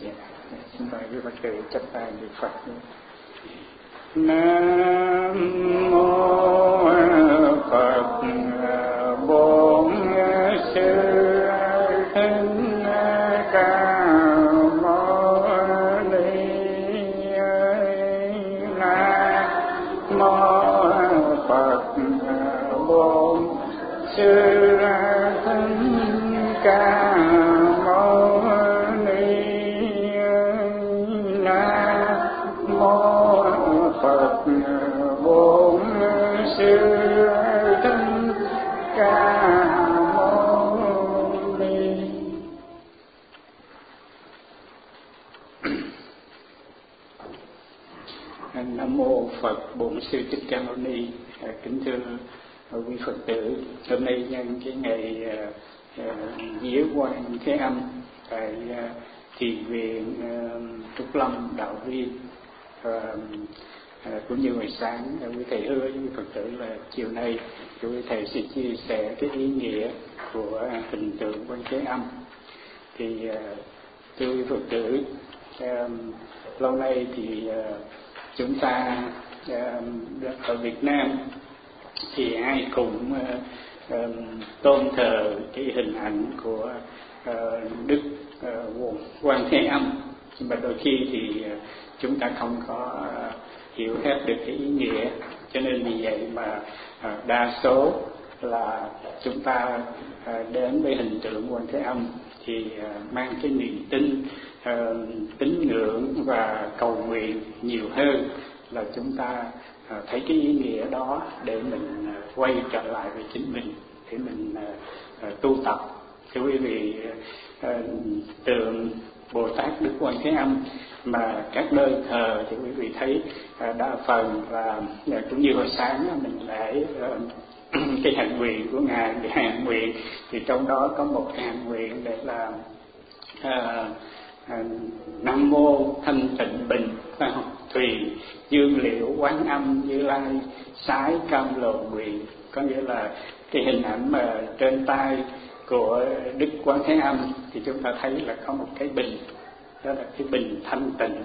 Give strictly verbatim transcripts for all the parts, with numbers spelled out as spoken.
Yeah. Xin mời quý Phật tử chắp tay niệm Phật. Nam mô Phật Bổn Sư Thích Ca Mâu Ni. Nam mô Phật Bổn Sư Thích Ca Mâu Ni. Nam mô Phật Bổn Sư Thích Ca Mâu Ni. Nam mô Phật Bổn Sư Thích Ca Mâu Ni. Kính thưa quý Phật tử, hôm nay nhân cái ngày Vía Quan Thế Âm tại Thiền viện Trúc Lâm Đạo Viên, cũng như hồi sáng quý thầy hứa với quý Phật tử là chiều nay quý thầy sẽ chia sẻ cái ý nghĩa của hình tượng Quan Thế Âm. Thì thưa quý Phật tử, lâu nay thì chúng ta ở Việt Nam thì ai cũng uh, uh, tôn thờ cái hình ảnh của uh, Đức uh, Quan Thế Âm, nhưng mà đôi khi thì uh, chúng ta không có uh, hiểu hết được cái ý nghĩa, cho nên vì vậy mà uh, đa số là chúng ta uh, đến với hình tượng Quan Thế Âm thì uh, mang cái niềm tin, uh, tín ngưỡng và cầu nguyện nhiều hơn là chúng ta À, thấy cái ý nghĩa đó để mình à, quay trở lại với chính mình, để mình à, à, tu tập. Thưa quý vị, à, tượng Bồ Tát Đức Quan Thế Âm mà các nơi thờ thì quý vị thấy à, đa phần là à, cũng như hồi sáng à, mình lễ à, cái hạnh nguyện của ngài, cái hạnh nguyện thì trong đó có một cái hạnh nguyện để là à, à, Nam mô thanh tịnh bình thùy dương liễu quán âm Như Lai sái cam lộ nguyện. Có nghĩa là cái hình ảnh mà trên tay của Đức Quán Thế Âm thì chúng ta thấy là có một cái bình, đó là cái bình thanh tịnh,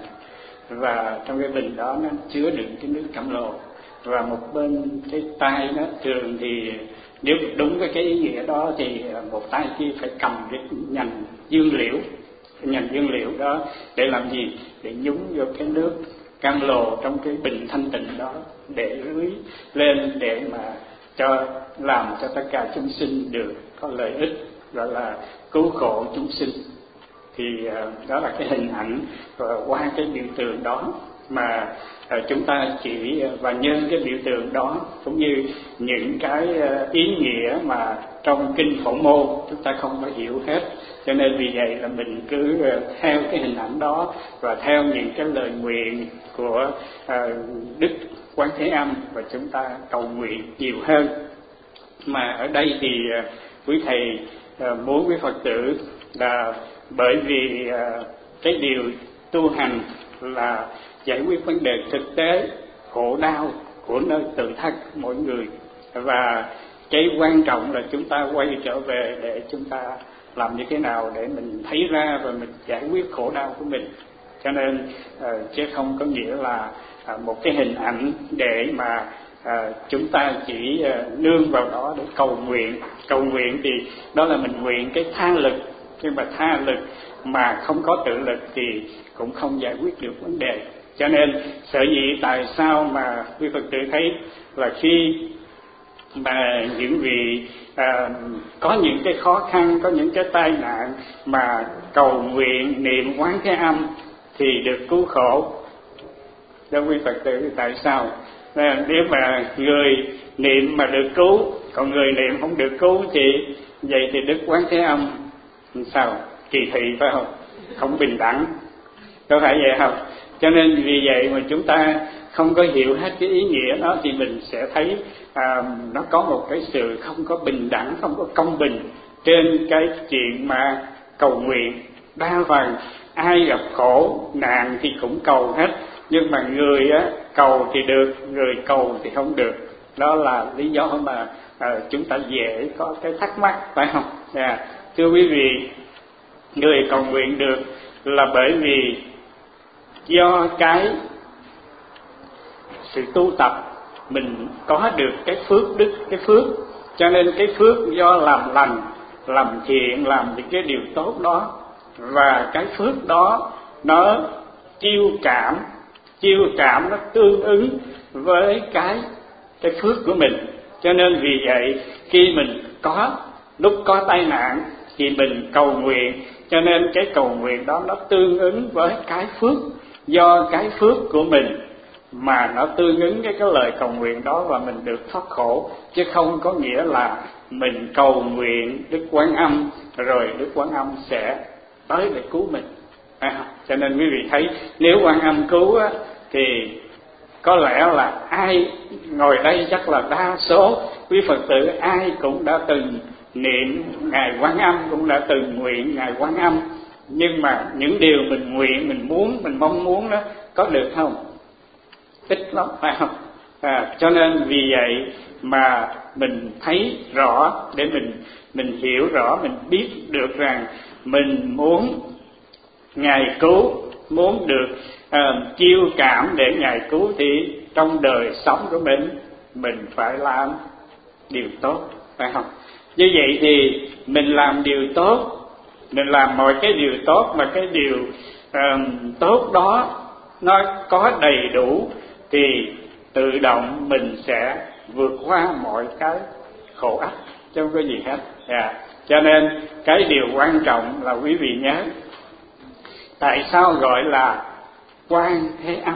và trong cái bình đó nó chứa đựng cái nước cam lộ, và một bên cái tay nó thường thì nếu đúng với cái ý nghĩa đó thì một tay kia phải cầm cái nhành dương liễu, cái nhành dương liễu đó để làm gì? Để nhúng vô cái nước cam lồ trong cái bình thanh tịnh đó, để rưới lên để mà cho làm cho tất cả chúng sinh được có lợi ích, gọi là cứu khổ chúng sinh. Thì uh, đó là cái hình ảnh, và qua cái biểu tượng đó mà uh, chúng ta chỉ uh, và nhân cái biểu tượng đó cũng như những cái uh, ý nghĩa mà trong kinh Phổ Môn chúng ta không có hiểu hết, cho nên vì vậy là mình cứ uh, theo cái hình ảnh đó và theo những cái lời nguyện của uh, Đức Quán Thế Âm và chúng ta cầu nguyện nhiều hơn. Mà ở đây thì uh, quý thầy uh, muốn quý Phật tử là bởi vì uh, cái điều tu hành là giải quyết vấn đề thực tế khổ đau của nơi tự thân mỗi người, và cái quan trọng là chúng ta quay trở về để chúng ta làm như thế nào để mình thấy ra và mình giải quyết khổ đau của mình. Cho nên uh, chứ không có nghĩa là uh, một cái hình ảnh để mà uh, chúng ta chỉ uh, nương vào đó để cầu nguyện. Cầu nguyện thì đó là mình nguyện cái tha lực, nhưng mà tha lực mà không có tự lực thì cũng không giải quyết được vấn đề. Cho nên sở dĩ tại sao mà quý Phật tử thấy là khi mà những vị à, có những cái khó khăn, có những cái tai nạn mà cầu nguyện niệm Quán Thế Âm thì được cứu khổ. Đó quý Phật tử, tại sao? À, nếu mà người niệm mà được cứu, còn người niệm không được cứu thì vậy thì Đức Quán Thế Âm sao? Kỳ thị phải không? Không bình đẳng, có phải vậy không? Cho nên vì vậy mà chúng ta không có hiểu hết cái ý nghĩa đó thì mình sẽ thấy à, nó có một cái sự không có bình đẳng, không có công bình trên cái chuyện mà cầu nguyện. Đa phần ai gặp khổ nạn thì cũng cầu hết, nhưng mà người á, cầu thì được, người cầu thì không được. Đó là lý do mà à, chúng ta dễ có cái thắc mắc, phải không? À, thưa quý vị, người cầu nguyện được là bởi vì do cái sự tu tập mình có được cái phước đức, cái phước, cho nên cái phước do làm lành, làm thiện, làm những cái điều tốt đó, và cái phước đó nó chiêu cảm, chiêu cảm nó tương ứng với cái cái phước của mình. Cho nên vì vậy khi mình có lúc có tai nạn thì mình cầu nguyện, cho nên cái cầu nguyện đó nó tương ứng với cái phước, do cái phước của mình mà nó tương ứng với cái lời cầu nguyện đó và mình được thoát khổ, chứ không có nghĩa là mình cầu nguyện Đức Quan Âm rồi Đức Quan Âm sẽ tới để cứu mình. À, cho nên quý vị thấy nếu Quan Âm cứu á, thì có lẽ là ai ngồi đây chắc là đa số quý Phật tử ai cũng đã từng niệm Ngài Quan Âm, cũng đã từng nguyện Ngài Quan Âm, nhưng mà những điều mình nguyện, mình muốn, mình mong muốn đó có được không? Ít lắm, phải không? À, cho nên vì vậy mà mình thấy rõ, để mình mình hiểu rõ, mình biết được rằng mình muốn Ngài cứu, muốn được uh, chiêu cảm để Ngài cứu, thì trong đời sống của mình mình phải làm điều tốt, phải không? Như vậy thì mình làm điều tốt, mình làm mọi cái điều tốt, mà cái điều uh, tốt đó nó có đầy đủ thì tự động mình sẽ vượt qua mọi cái khổ ách, chứ không có gì hết. Yeah. Cho nên cái điều quan trọng là quý vị nhớ, tại sao gọi là Quan Thế Âm?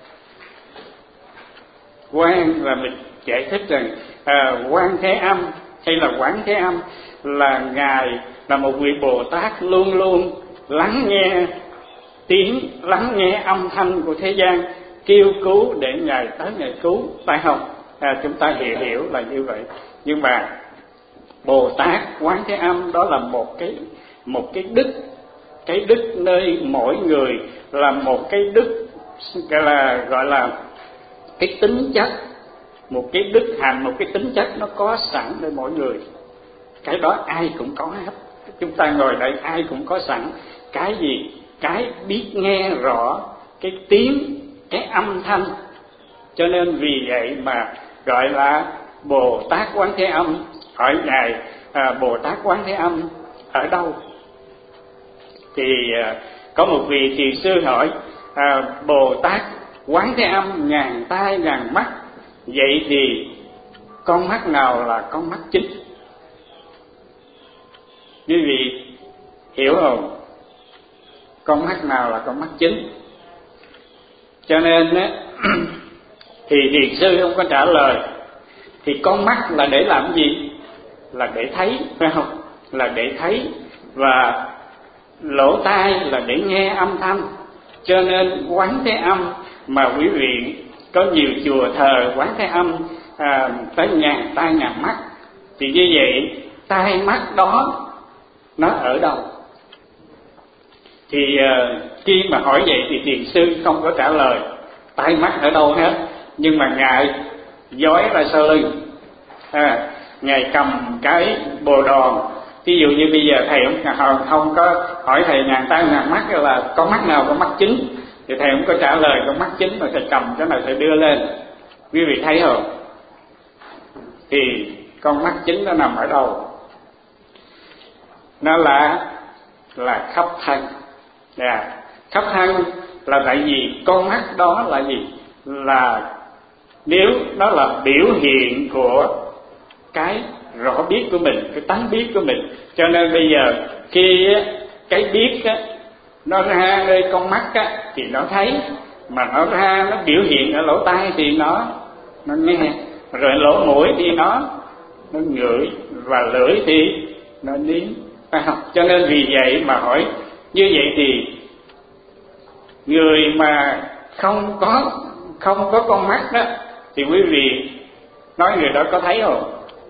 Quan là mình giải thích rằng à, Quan Thế Âm hay là Quán Thế Âm là Ngài là một vị Bồ Tát luôn luôn lắng nghe tiếng, lắng nghe âm thanh của thế gian, kêu cứu để Ngài tới Ngài cứu, phải không? À, chúng ta hiểu hiểu là như vậy. Nhưng mà Bồ Tát Quán Thế Âm đó là một cái một cái đức, cái đức nơi mỗi người là một cái đức, gọi là gọi là cái tính chất, một cái đức hạnh, một cái tính chất nó có sẵn nơi mỗi người. Cái đó ai cũng có hết. Chúng ta ngồi đây ai cũng có sẵn. Cái gì? Cái biết nghe rõ cái tiếng, cái âm thanh. Cho nên vì vậy mà gọi là Bồ Tát Quán Thế Âm. Hỏi Ngài à, Bồ Tát Quán Thế Âm ở đâu? Thì à, có một vị thiền sư hỏi à, Bồ Tát Quán Thế Âm ngàn tai ngàn mắt, vậy thì con mắt nào là con mắt chính? Quý vị hiểu không? Con mắt nào là con mắt chính? Cho nên á, thì thiền sư không có trả lời. Thì con mắt là để làm gì? Là để thấy, phải không? Là để thấy. Và lỗ tai là để nghe âm thanh. Cho nên Quán Thế Âm mà quý vị có nhiều chùa thờ Quán Thế Âm à, tới ngàn tai ngàn mắt, thì như vậy tai mắt đó nó ở đâu? Thì uh, khi mà hỏi vậy thì thiền sư không có trả lời tai mắt ở đâu hết, nhưng mà Ngài dói ra sau lưng, à, Ngài cầm cái bồ đòn. Ví dụ như bây giờ thầy không, không có hỏi thầy ngàn tai ngàn mắt là con mắt nào con mắt chính, thì thầy không có trả lời con mắt chính, mà thầy cầm cái này thầy đưa lên. Quý vị thấy không? Thì con mắt chính nó nằm ở đâu? Nó là là khắp thân. Yeah. Khắp thân là tại vì con mắt đó là gì? Là nếu nó là biểu hiện của cái rõ biết của mình, cái tánh biết của mình. Cho nên bây giờ khi cái biết á, nó ra nơi con mắt á, thì nó thấy, mà nó ra nó biểu hiện ở lỗ tai thì nó nó nghe, rồi lỗ mũi thì nó nó ngửi, và lưỡi thì nó nếm, phải không? Cho nên vì vậy mà hỏi như vậy thì người mà không có không có con mắt đó thì quý vị nói người đó có thấy không?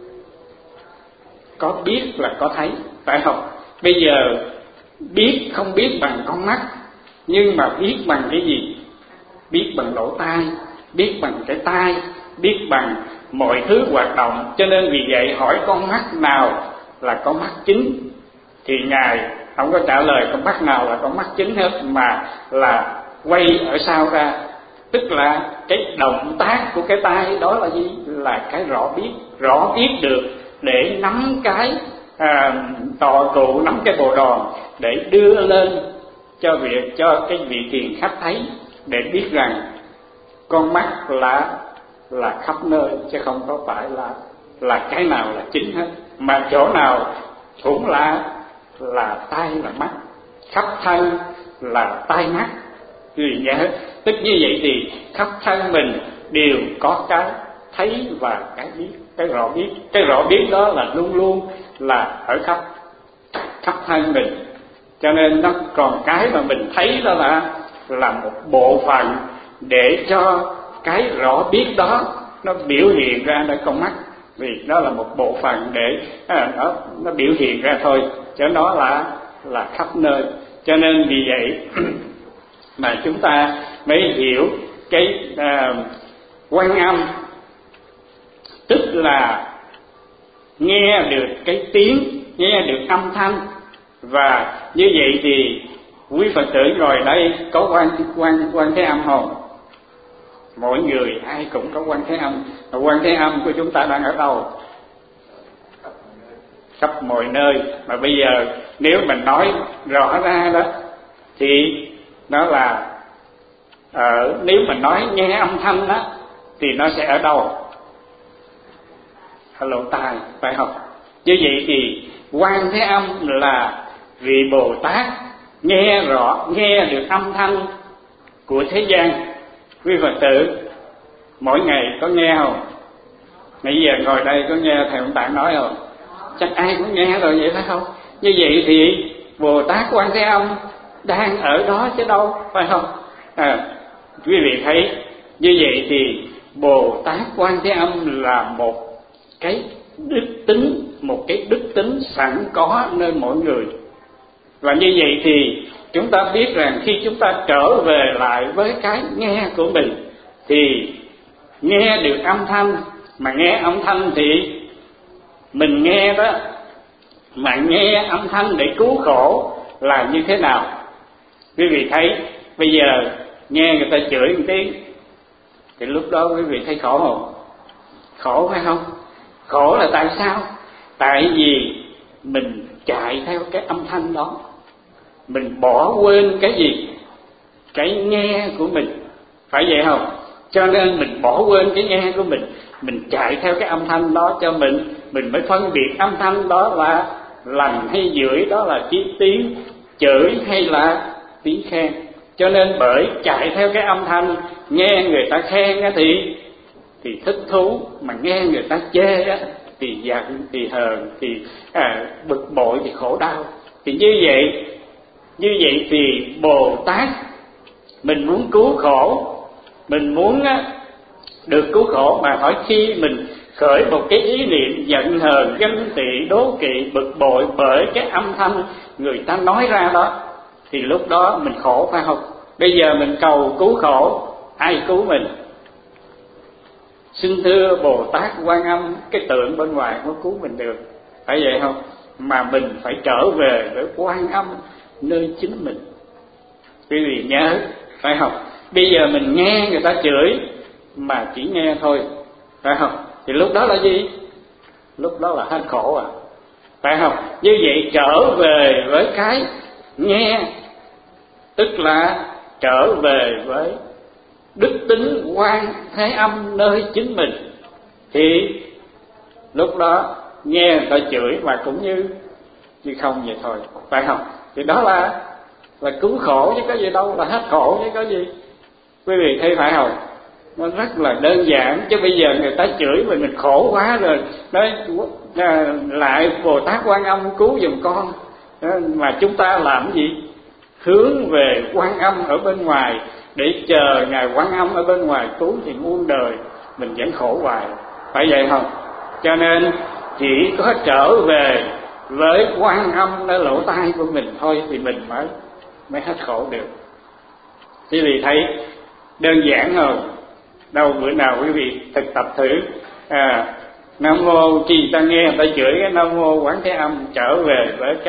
Có biết là có thấy, phải không? Bây giờ biết không biết bằng con mắt, nhưng mà biết bằng cái gì? Biết bằng lỗ tai, biết bằng cái tai, biết bằng mọi thứ hoạt động. Cho nên vì vậy hỏi con mắt nào là con mắt chính, thì Ngài không có trả lời con mắt nào là con mắt chính hết, mà là quay ở sau ra. Tức là cái động tác của cái tay đó là gì? Là cái rõ biết, rõ biết được để nắm cái à, tọa cụ, nắm cái bồ đòn để đưa lên cho việc cho cái vị thiền khách thấy, để biết rằng con mắt là là khắp nơi chứ không có phải là là cái nào là chính hết, mà chỗ nào cũng là là tay là mắt, khắp thân là tai mắt. Vì nhớ, tức như vậy thì khắp thân mình đều có cái thấy và cái biết, cái rõ biết. Cái rõ biết đó là luôn luôn là ở khắp khắp thân mình. Cho nên nó còn cái mà mình thấy đó là là một bộ phận để cho cái rõ biết đó nó biểu hiện ra nơi con mắt, vì nó là một bộ phận để à, nó nó biểu hiện ra thôi, chứ nó là là khắp nơi. Cho nên vì vậy mà chúng ta mới hiểu cái à, Quan Âm, tức là nghe được cái tiếng, nghe được âm thanh. Và như vậy thì quý Phật tử ngồi đây có quan quan quan Thế Âm không? Mỗi người ai cũng có quan Thế Âm. Quan Thế Âm của chúng ta đang ở đâu? Khắp mọi nơi. Mà bây giờ nếu mình nói rõ ra đó thì nó là ở, nếu mình nói nghe âm thanh đó thì nó sẽ ở đâu? Ở lỗ tai, phải không? Như vậy thì Quan Thế Âm là vị Bồ Tát nghe rõ, nghe được âm thanh của thế gian. Quý Phật tử mỗi ngày có nghe không? Nãy giờ ngồi đây có nghe Thầy Ông Tạng nói không? Chắc ai cũng nghe rồi, vậy phải không? Như vậy thì Bồ Tát Quan Thế Âm đang ở đó chứ đâu, phải không? À, quý vị thấy như vậy thì Bồ Tát Quan Thế Âm là một cái đức tính, một cái đức tính sẵn có nơi mỗi người. Và như vậy thì chúng ta biết rằng khi chúng ta trở về lại với cái nghe của mình thì nghe được âm thanh, mà nghe âm thanh thì mình nghe đó, mà nghe âm thanh để cứu khổ là như thế nào? Quý vị thấy bây giờ nghe người ta chửi một tiếng thì lúc đó quý vị thấy khổ không? Khổ phải không? Khổ là tại sao? Tại vì mình chạy theo cái âm thanh đó, mình bỏ quên cái gì? Cái nghe của mình, phải vậy không? Cho nên mình bỏ quên cái nghe của mình, mình chạy theo cái âm thanh đó cho mình, mình mới phân biệt âm thanh đó là lành hay dữ, đó là cái tiếng chửi hay là tiếng khen. Cho nên bởi chạy theo cái âm thanh, nghe người ta khen thì thì thích thú, mà nghe người ta chê á thì giận, thì hờn, thì à, bực bội, thì khổ đau. Thì như vậy, như vậy thì Bồ Tát mình muốn cứu khổ, mình muốn á, được cứu khổ, mà hỏi khi mình khởi một cái ý niệm giận hờn, ganh tị, đố kỵ, bực bội bởi cái âm thanh người ta nói ra đó, thì lúc đó mình khổ, phải không? Bây giờ mình cầu cứu khổ, ai cứu mình? Xin thưa Bồ Tát Quan Âm, cái tượng bên ngoài không cứu mình được, phải vậy không? Mà mình phải trở về với Quan Âm nơi chính mình. Quý vị nhớ, phải không? Bây giờ mình nghe người ta chửi mà chỉ nghe thôi, phải không? Thì lúc đó là gì? Lúc đó là hết khổ à, phải không? Như vậy trở về với cái nghe, tức là trở về với đức tính Quan Thế Âm nơi chính mình, thì lúc đó nghe người ta chửi mà cũng như như không vậy thôi, phải không? Thì đó là là cứu khổ chứ có gì đâu, là hết khổ chứ có gì. Quý vị thấy phải không? Nó rất là đơn giản. Chứ bây giờ người ta chửi mình mình khổ quá rồi, nói lại Bồ Tát Quan Âm cứu giùm con, mà chúng ta làm gì? Hướng về Quan Âm ở bên ngoài để chờ ngài Quan Âm ở bên ngoài cứu, thì muôn đời mình vẫn khổ hoài, phải vậy không? Cho nên chỉ có trở về với Quan Âm nơi lỗ tai của mình thôi thì mình mới mới hết khổ được. Quý vị thấy đơn giản không? Đâu bữa nào quý vị thực tập thử à, Nam mô, khi ta nghe người ta chửi cái Nam mô Quán Thế Âm, trở về với cái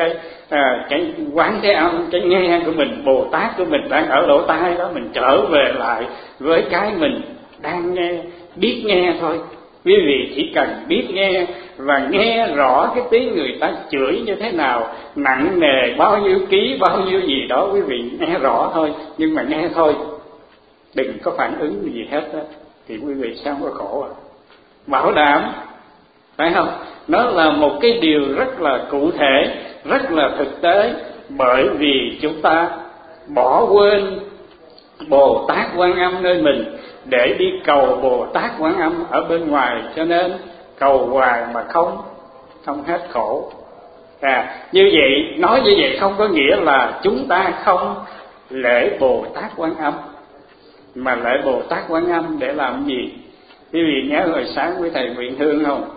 à, cái quán thế âm, cái nghe của mình, Bồ Tát của mình đang ở lỗ tai đó, mình trở về lại với cái mình đang nghe, biết nghe thôi. Quý vị chỉ cần biết nghe và nghe rõ cái tiếng người ta chửi như thế nào, nặng nề bao nhiêu ký, bao nhiêu gì đó, quý vị nghe rõ thôi, nhưng mà nghe thôi, đừng có phản ứng gì hết đó, thì quý vị sao không có khổ à? Bảo đảm, phải không? Nó là một cái điều rất là cụ thể, rất là thực tế, bởi vì chúng ta bỏ quên Bồ Tát Quan Âm nơi mình để đi cầu Bồ Tát Quan Âm ở bên ngoài, cho nên cầu hoài mà không không hết khổ. À, như vậy, nói như vậy không có nghĩa là chúng ta không lễ Bồ Tát Quan Âm, mà lễ Bồ Tát Quan Âm để làm gì? Quý vị nhớ hồi sáng với thầy Nguyện Hương không?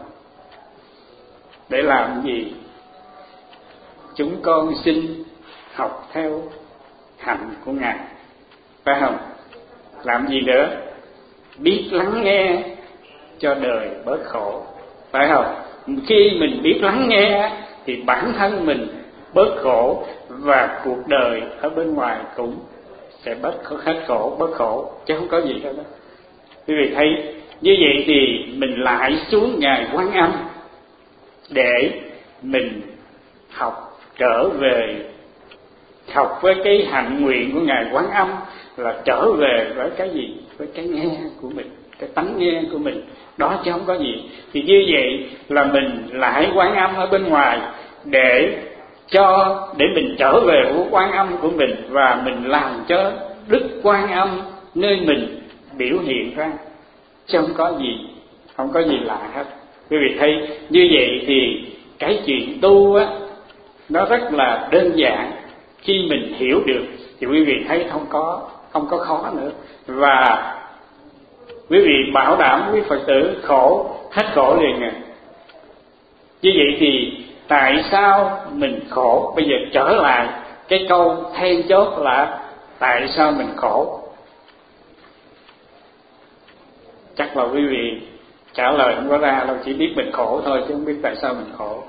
Để làm gì? Chúng con xin học theo hạnh của Ngài, phải không? Làm gì nữa? Biết lắng nghe cho đời bớt khổ, phải không? Khi mình biết lắng nghe thì bản thân mình bớt khổ, và cuộc đời ở bên ngoài cũng sẽ bớt hết khổ, bớt khổ, chứ không có gì hết đó. Quý vị thấy, như vậy thì mình lại xuống Ngài Quan Âm để mình học trở về, học với cái hạnh nguyện của Ngài Quan Âm là trở về với cái gì? Với cái nghe của mình, cái tánh nghe của mình, đó chứ không có gì. Thì như vậy là mình lại Quan Âm ở bên ngoài để cho để mình trở về với Quan Âm của mình, và mình làm cho Đức Quan Âm nơi mình biểu hiện ra, chứ không có gì, không có gì lạ hết. Quý vị thấy như vậy thì cái chuyện tu á, nó rất là đơn giản. Khi mình hiểu được thì quý vị thấy không có không có khó nữa, và quý vị bảo đảm quý Phật tử khổ hết khổ liền à. Như vậy thì tại sao mình khổ? Bây giờ trở lại cái câu then chốt là tại sao mình khổ? Chắc là quý vị trả lời không có ra đâu, chỉ biết mình khổ thôi chứ không biết tại sao mình khổ.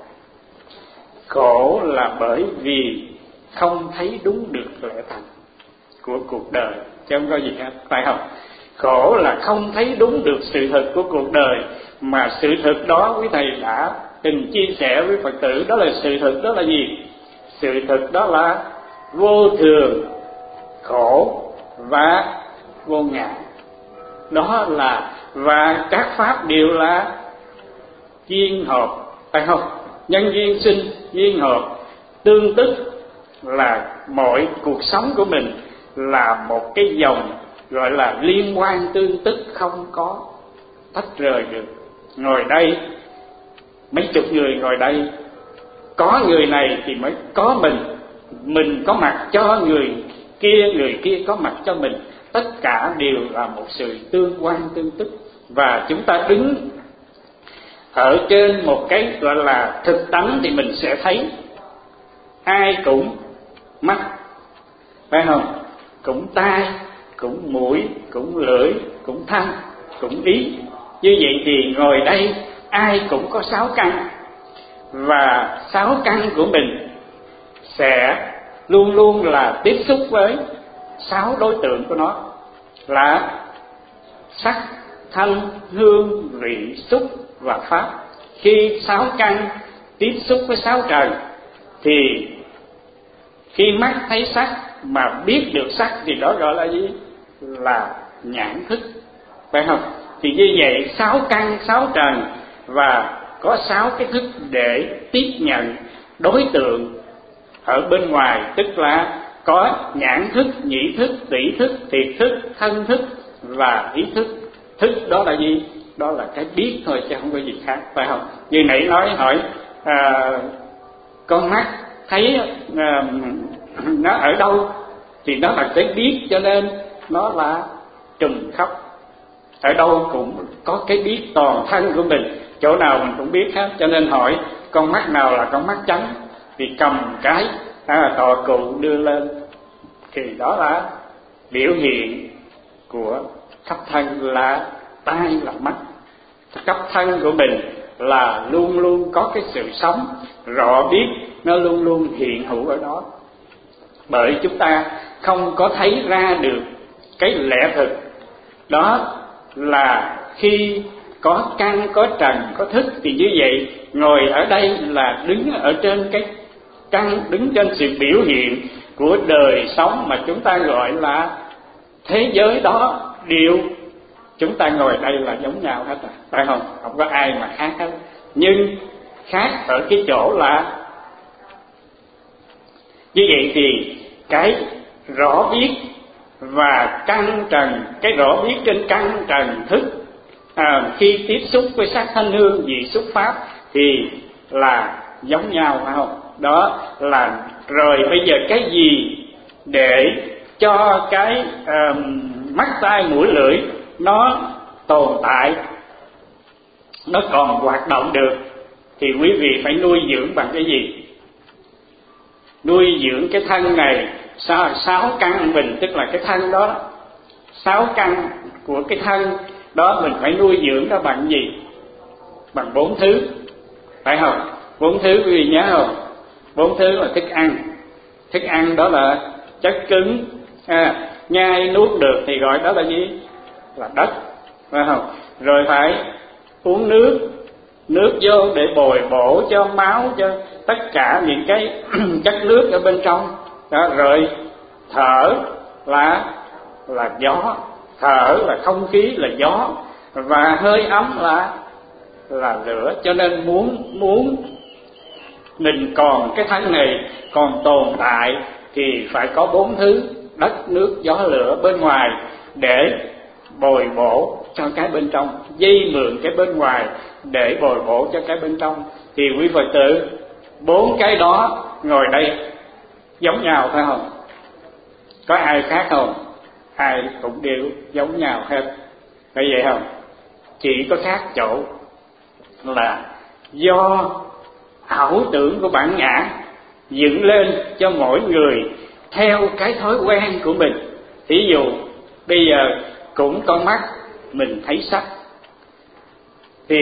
Khổ là bởi vì không thấy đúng được lẽ thật của cuộc đời, chứ không có gì hết, phải không? Khổ là không thấy đúng được sự thật của cuộc đời, mà sự thật đó quý thầy đã từng chia sẻ với Phật tử. Đó là sự thật, đó là gì? Sự thật đó là vô thường, khổ và vô ngã. Đó là, và các pháp đều là duyên hợp, phải không? Nhân duyên sinh, duyên hợp, tương tức, là mọi cuộc sống của mình là một cái dòng gọi là liên quan tương tức, không có tách rời được. Ngồi đây, mấy chục người ngồi đây, có người này thì mới có mình, mình có mặt cho người kia, người kia có mặt cho mình. Tất cả đều là một sự tương quan tương tức, và chúng ta đứng ở trên một cái gọi là thực tánh thì mình sẽ thấy ai cũng mắt, phải không? Cũng tai, cũng mũi, cũng lưỡi, cũng thân, cũng ý. Như vậy thì ngồi đây ai cũng có sáu căn, và sáu căn của mình sẽ luôn luôn là tiếp xúc với sáu đối tượng của nó là sắc, thanh, hương, vị, xúc và pháp. Khi sáu căn tiếp xúc với sáu trần thì khi mắt thấy sắc mà biết được sắc thì đó gọi là gì? Là nhãn thức, phải không? Thì như vậy sáu căn, sáu trần và có sáu cái thức để tiếp nhận đối tượng ở bên ngoài, tức là có nhãn thức, nhĩ thức, tỷ thức, thiệt thức, thân thức và ý thức. Thức đó là gì? Đó là cái biết thôi chứ không có gì khác, phải không? Như nãy nói hỏi à, con mắt thấy à, nó ở đâu thì nó là cái biết, cho nên nó là trùm khắp, ở đâu cũng có cái biết. Toàn thân của mình chỗ nào mình cũng biết hết, cho nên hỏi con mắt nào là con mắt chánh thì cầm cái à, tọa cụ đưa lên thì đó là biểu hiện của khắp thân, là tai là mắt. Khắp thân của mình là luôn luôn có cái sự sống rõ biết, nó luôn luôn hiện hữu ở đó. Bởi chúng ta không có thấy ra được cái lẽ thực đó, là khi có căn có trần có thức thì như vậy, ngồi ở đây là đứng ở trên cái căn, đứng trên sự biểu hiện của đời sống mà chúng ta gọi là thế giới đó. Điều chúng ta ngồi đây là giống nhau hết, à, phải không? Không có ai mà khác hết. Nhưng khác ở cái chỗ là như vậy thì cái rõ biết và căn trần, cái rõ biết trên căn trần thức, à, khi tiếp xúc với sắc thanh hương vị xúc pháp thì là giống nhau, phải không? Đó là rồi bây giờ cái gì để cho cái uh, mắt tai mũi lưỡi nó tồn tại, nó còn hoạt động được, thì quý vị phải nuôi dưỡng bằng cái gì? Nuôi dưỡng cái thân này, sáu, sáu căn mình, tức là cái thân đó, sáu căn của cái thân đó mình phải nuôi dưỡng nó bằng gì? Bằng bốn thứ, phải không? Bốn thứ quý vị nhớ không? Bốn thứ là thức ăn. Thức ăn đó là chất cứng, à, nhai nuốt được thì gọi đó là gì? Là đất, phải không? Rồi phải uống nước, nước vô để bồi bổ cho máu, cho tất cả những cái chất nước ở bên trong đó. Rồi thở là là gió, thở là không khí, là gió, và hơi ấm là là lửa. Cho nên muốn muốn mình còn cái thân này còn tồn tại thì phải có bốn thứ: đất, nước, gió, lửa bên ngoài để bồi bổ cho cái bên trong, dây mượn cái bên ngoài để bồi bổ cho cái bên trong. Thì quý Phật tử, bốn cái đó ngồi đây giống nhau phải không? Có ai khác không? Ai cũng đều giống nhau hết, phải vậy không? Chỉ có khác chỗ là do ảo tưởng của bản ngã dựng lên cho mỗi người theo cái thói quen của mình. Thí dụ bây giờ cũng con mắt mình thấy sắc, thì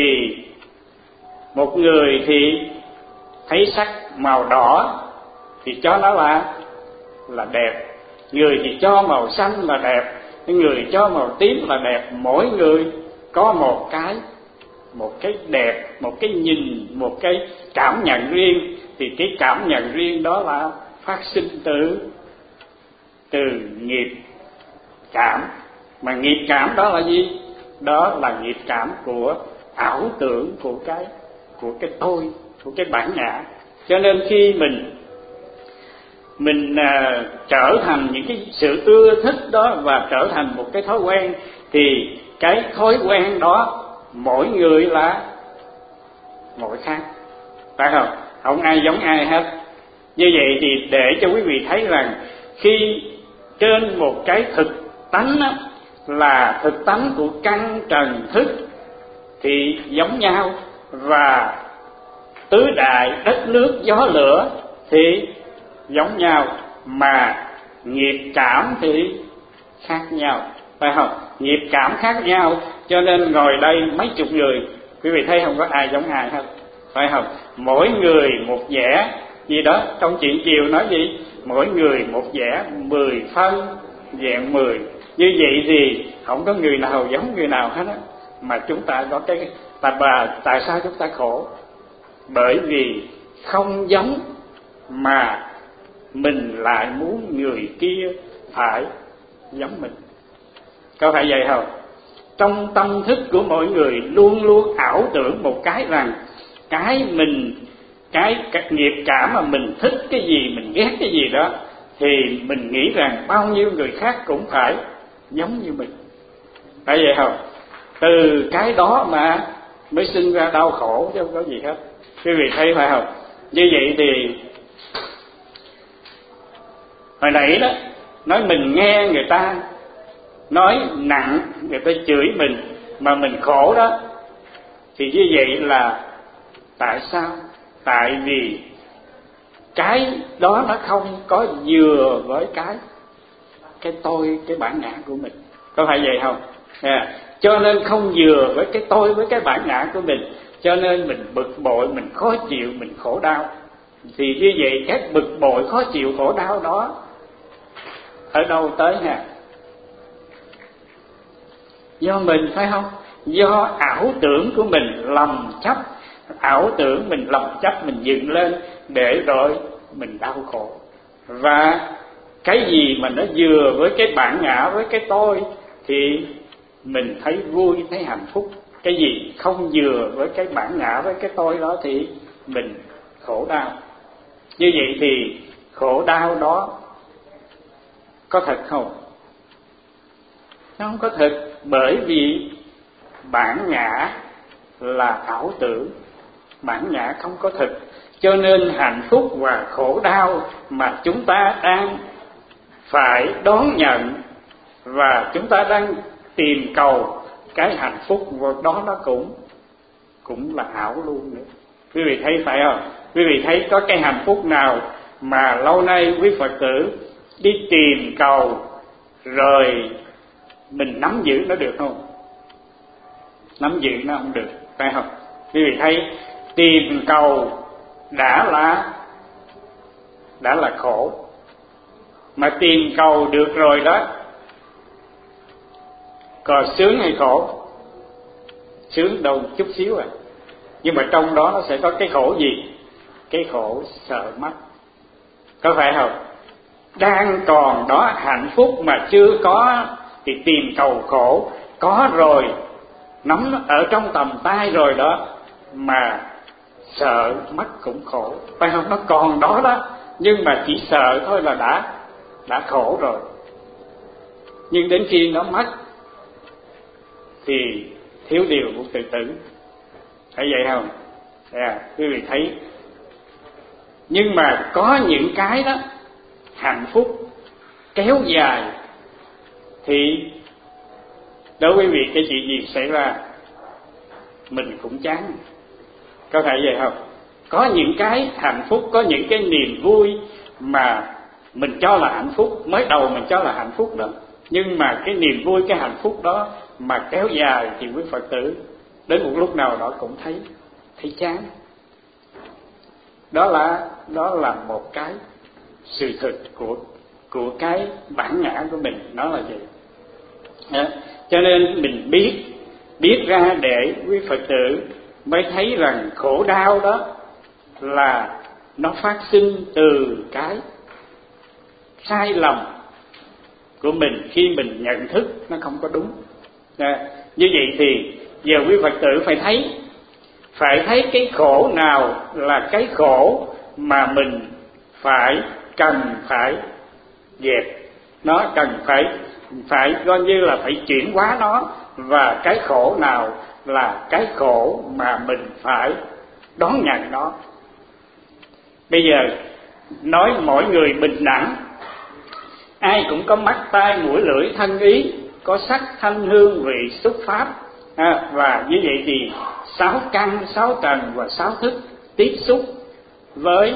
một người thì thấy sắc màu đỏ thì cho nó là là đẹp, người thì cho màu xanh là đẹp, người cho màu tím là đẹp. Mỗi người có một cái một cái đẹp, một cái nhìn, một cái cảm nhận riêng. Thì cái cảm nhận riêng đó là phát sinh từ từ nghiệp cảm. Mà nghiệp cảm đó là gì? Đó là nghiệp cảm của ảo tưởng của cái của cái tôi, của cái bản ngã. Cho nên khi mình mình à, trở thành những cái sự ưa thích đó và trở thành một cái thói quen, thì cái thói quen đó mỗi người là mỗi khác, phải không? Không ai giống ai hết. Như vậy thì để cho quý vị thấy rằng khi trên một cái thực tánh á, là thực tánh của căn trần thức thì giống nhau, và tứ đại đất nước gió lửa thì giống nhau, mà nghiệp cảm thì khác nhau, phải không? Nghiệp cảm khác nhau, cho nên ngồi đây mấy chục người, quý vị thấy không có ai giống ai hết, phải không? Mỗi người một vẻ gì đó. Trong chuyện chiều nói gì? Mỗi người một vẻ, mười phân vẹn mười. Như vậy thì không có người nào giống người nào hết á. Mà chúng ta có cái tại bà tại sao chúng ta khổ? Bởi vì không giống mà mình lại muốn người kia phải giống mình. Có phải vậy không? Trong tâm thức của mỗi người luôn luôn ảo tưởng một cái rằng cái mình cái, cái nghiệp cảm mà mình thích cái gì, mình ghét cái gì đó, thì mình nghĩ rằng bao nhiêu người khác cũng phải giống như mình. Phải vậy không? Từ cái đó mà mới sinh ra đau khổ chứ không có gì hết. Quý vị thấy phải không? Như vậy thì hồi nãy đó nói mình nghe người ta nói nặng, người ta chửi mình mà mình khổ đó, thì như vậy là tại sao? Tại vì cái đó nó không có vừa với cái cái tôi, cái bản ngã của mình. Có phải vậy không? À, cho nên không vừa với cái tôi, với cái bản ngã của mình, cho nên mình bực bội, mình khó chịu, mình khổ đau. Thì như vậy các bực bội, khó chịu, khổ đau đó ở đâu tới hả? Do mình, phải không? Do ảo tưởng của mình lầm chấp, ảo tưởng mình lầm chấp, mình dựng lên để rồi mình đau khổ. Và cái gì mà nó vừa với cái bản ngã, với cái tôi thì mình thấy vui, thấy hạnh phúc. Cái gì không vừa với cái bản ngã, với cái tôi đó thì mình khổ đau. Như vậy thì khổ đau đó có thật không? Nó không có thật, bởi vì bản ngã là ảo tưởng, bản ngã không có thực. Cho nên hạnh phúc và khổ đau mà chúng ta đang phải đón nhận và chúng ta đang tìm cầu cái hạnh phúc đó, nó cũng cũng là ảo luôn nữa. Quý vị thấy phải không? Quý vị thấy có cái hạnh phúc nào mà lâu nay quý Phật tử đi tìm cầu rồi mình nắm giữ nó được không? Nắm giữ nó không được, phải không? Quý vị thấy tìm cầu đã là đã là khổ, mà tìm cầu được rồi đó còn sướng hay khổ? Sướng đâu chút xíu à. Nhưng mà trong đó nó sẽ có cái khổ gì? Cái khổ sợ mất, có phải không? Đang còn đó hạnh phúc mà chưa có thì tìm cầu khổ, có rồi nắm ở trong tầm tay rồi đó mà sợ mất cũng khổ, phải không? Nó còn đó đó, nhưng mà chỉ sợ thôi là đã đã khổ rồi. Nhưng đến khi nó mất thì thiếu điều cũng tự tử, thấy vậy không? À, quý vị thấy. Nhưng mà có những cái đó hạnh phúc kéo dài thì đối với quý vị cái chuyện gì xảy ra mình cũng chán, có phải vậy không? Có những cái hạnh phúc, có những cái niềm vui mà mình cho là hạnh phúc, mới đầu mình cho là hạnh phúc đó, nhưng mà cái niềm vui, cái hạnh phúc đó mà kéo dài thì quý Phật tử đến một lúc nào đó cũng thấy thấy chán. Đó là đó là một cái sự thực của của cái bản ngã của mình, nó là vậy. Đó. Cho nên mình biết biết ra để quý Phật tử mới thấy rằng khổ đau đó là nó phát sinh từ cái sai lầm của mình khi mình nhận thức nó không có đúng. Đó. Như vậy thì giờ quý Phật tử phải thấy phải thấy cái khổ nào là cái khổ mà mình phải cần phải dẹp nó, cần phải phải coi như là phải chuyển hóa nó, và cái khổ nào là cái khổ mà mình phải đón nhận nó. Bây giờ nói mỗi người bình đẳng, ai cũng có mắt tai mũi lưỡi thân ý, có sắc thanh hương vị xúc pháp, à, và như vậy thì sáu căn, sáu trần và sáu thức tiếp xúc với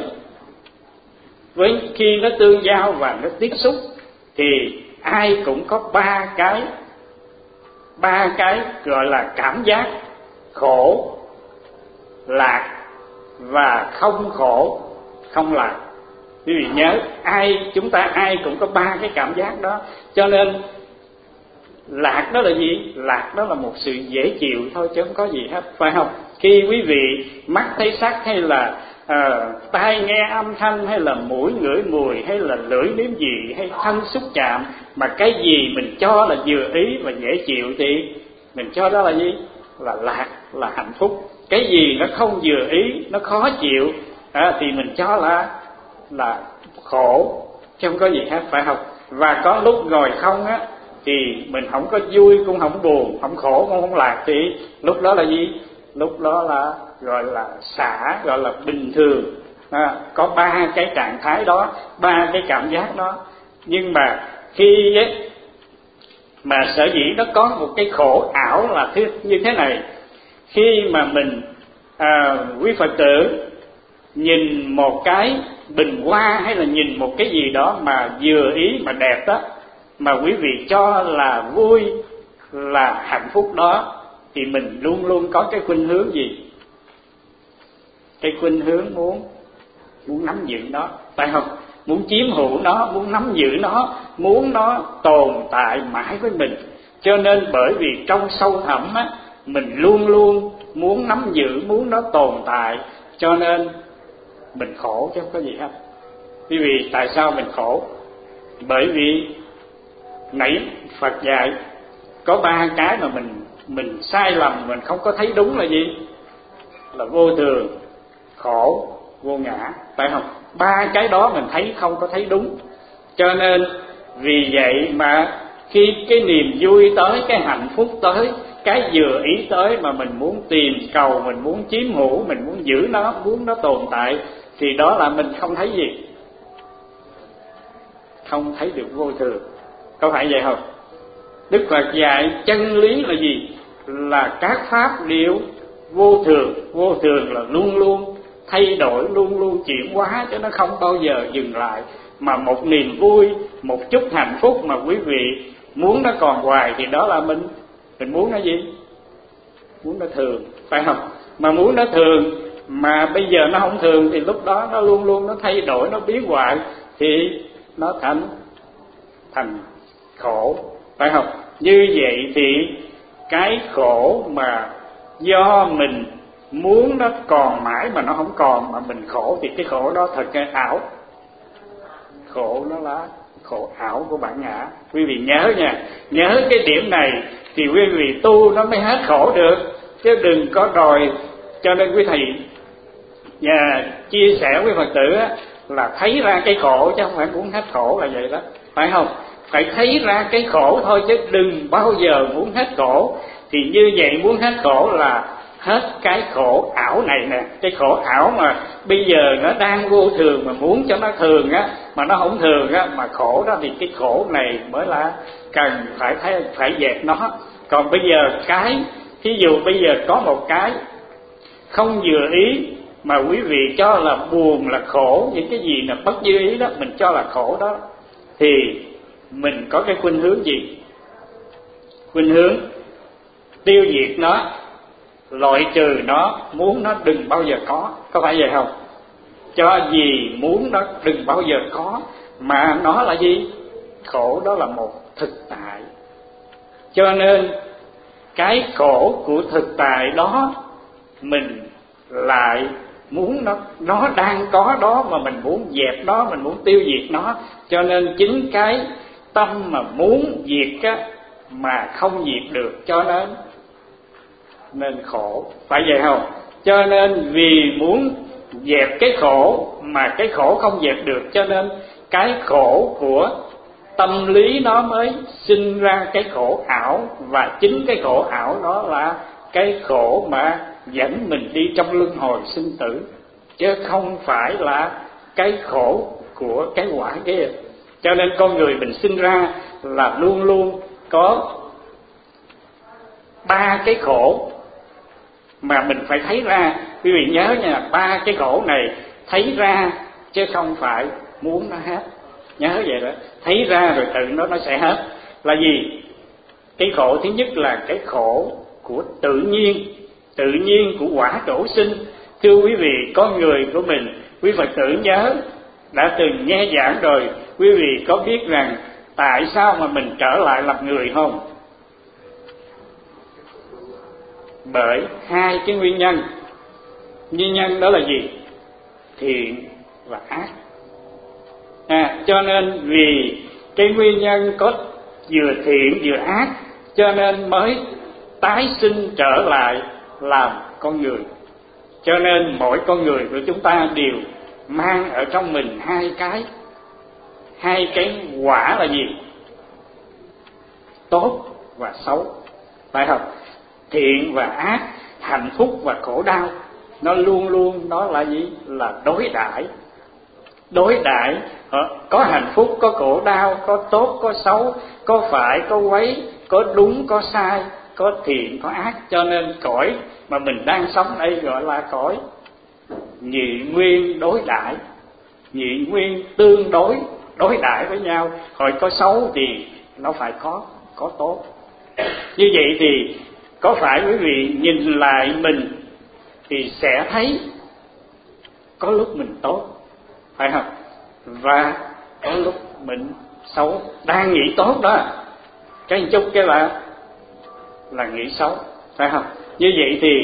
với khi nó tương giao và nó tiếp xúc thì ai cũng có ba cái ba cái gọi là cảm giác khổ, lạc và không khổ, không lạc. Quý vị nhớ, ai chúng ta ai cũng có ba cái cảm giác đó. Cho nên lạc đó là gì? Lạc đó là một sự dễ chịu thôi chứ không có gì hết, phải không? Khi quý vị mắt thấy sắc, hay là à, tai nghe âm thanh, hay là mũi ngửi mùi, hay là lưỡi nếm vị, hay thân xúc chạm, mà cái gì mình cho là vừa ý và dễ chịu thì mình cho đó là gì? Là lạc, là hạnh phúc. Cái gì nó không vừa ý, nó khó chịu, à, thì mình cho là là khổ chứ không có gì hết, phải không? Và có lúc ngồi không á thì mình không có vui cũng không buồn, không khổ cũng không lạc, thì lúc đó là gì? Lúc đó là gọi là xả, gọi là bình thường. À, có ba cái trạng thái đó, ba cái cảm giác đó. Nhưng mà khi ấy, mà sở dĩ nó có một cái khổ ảo là thứ như thế này. Khi mà mình à, quý Phật tử nhìn một cái bình hoa, hay là nhìn một cái gì đó mà vừa ý mà đẹp đó, mà quý vị cho là vui, là hạnh phúc đó, thì mình luôn luôn có cái khuynh hướng gì? cái khuynh hướng muốn muốn nắm giữ nó, phải không? Muốn chiếm hữu nó, muốn nắm giữ nó, muốn nó tồn tại mãi với mình. Cho nên bởi vì trong sâu thẳm á, mình luôn luôn muốn nắm giữ, muốn nó tồn tại, cho nên mình khổ chứ không có gì hết. Quý vị, tại sao mình khổ? Bởi vì nãy Phật dạy có ba cái mà mình mình sai lầm, mình không có thấy đúng là gì? Là vô thường, khổ, vô ngã, phải không? Ba cái đó mình thấy không có thấy đúng. Cho nên vì vậy mà khi cái niềm vui tới, cái hạnh phúc tới, cái vừa ý tới mà mình muốn tìm cầu, mình muốn chiếm hữu, mình muốn giữ nó, muốn nó tồn tại, thì đó là mình không thấy gì? Không thấy được vô thường. Có phải vậy không? Đức Phật dạy chân lý là gì? Là các pháp đều vô thường. Vô thường là luôn luôn thay đổi, luôn luôn chuyển hóa, chứ nó không bao giờ dừng lại. Mà một niềm vui, một chút hạnh phúc mà quý vị muốn nó còn hoài thì đó là mình mình muốn nó gì? Muốn nó thường, phải không? Mà muốn nó thường mà bây giờ nó không thường thì lúc đó nó luôn luôn nó thay đổi, nó biến hoại, thì nó thành thành khổ, phải không? Như vậy thì cái khổ mà do mình muốn nó còn mãi mà nó không còn, mà mình khổ, thì cái khổ đó thật là ảo. Khổ nó là khổ ảo của bản ngã. Quý vị nhớ nha, nhớ cái điểm này thì quý vị tu nó mới hết khổ được, chứ đừng có đòi. Cho nên quý thầy nhà chia sẻ với Phật tử á, là thấy ra cái khổ chứ không phải muốn hết khổ, là vậy đó, phải không? Phải thấy ra cái khổ thôi, chứ đừng bao giờ muốn hết khổ. Thì như vậy muốn hết khổ là hết cái khổ ảo này nè. Cái khổ ảo mà bây giờ nó đang vô thường, mà muốn cho nó thường á, mà nó không thường á, mà khổ đó, thì cái khổ này mới là cần phải thấy, phải dẹp nó. Còn bây giờ cái, ví dụ bây giờ có một cái không vừa ý mà quý vị cho là buồn, là khổ, những cái gì là bất như ý đó mình cho là khổ đó, thì mình có cái khuynh hướng gì? Khuynh hướng tiêu diệt nó, loại trừ nó, muốn nó đừng bao giờ có. Có phải vậy không? Cho gì muốn nó đừng bao giờ có, mà nó là gì? Khổ đó là một thực tại. Cho nên cái khổ của thực tại đó mình lại muốn nó, nó đang có đó mà mình muốn dẹp nó, mình muốn tiêu diệt nó. Cho nên chính cái tâm mà muốn diệt á, mà không diệt được, cho nên nên khổ, phải vậy không? Cho nên vì muốn dẹp cái khổ mà cái khổ không dẹp được, cho nên cái khổ của tâm lý nó mới sinh ra cái khổ ảo. Và chính cái khổ ảo đó là cái khổ mà dẫn mình đi trong luân hồi sinh tử, chứ không phải là cái khổ của cái quả kia. Cho nên con người mình sinh ra là luôn luôn có ba cái khổ mà mình phải thấy ra. Quý vị nhớ nha, ba cái khổ này thấy ra chứ không phải muốn nó hết. Nhớ vậy đó, thấy ra rồi tự nó nó sẽ hết. Là gì? Cái khổ thứ nhất là cái khổ của tự nhiên, tự nhiên của quả trổ sinh. Thưa quý vị, con người của mình, quý Phật tử nhớ đã từng nghe giảng rồi, quý vị có biết rằng tại sao mà mình trở lại làm người không? Bởi hai cái nguyên nhân. Nguyên nhân đó là gì? Thiện và ác. À, cho nên vì cái nguyên nhân có vừa thiện vừa ác, cho nên mới tái sinh trở lại làm con người. Cho nên mỗi con người của chúng ta đều mang ở trong mình hai cái hai cái quả là gì? Tốt và xấu, phải không? Thiện và ác, hạnh phúc và khổ đau, nó luôn luôn đó là gì? Là đối đãi. Đối đãi, có hạnh phúc, có khổ đau, có tốt, có xấu, có phải, có quấy, có đúng, có sai, có thiện, có ác. Cho nên cõi mà mình đang sống đây gọi là cõi nhị nguyên đối đãi. Nhị nguyên tương đối, đối đãi với nhau. Hồi có xấu thì nó phải có có tốt. Như vậy thì có phải quý vị nhìn lại mình thì sẽ thấy có lúc mình tốt, phải không? Và có lúc mình xấu. Đang nghĩ tốt đó, cái một chút cái là là nghĩ xấu, phải không? Như vậy thì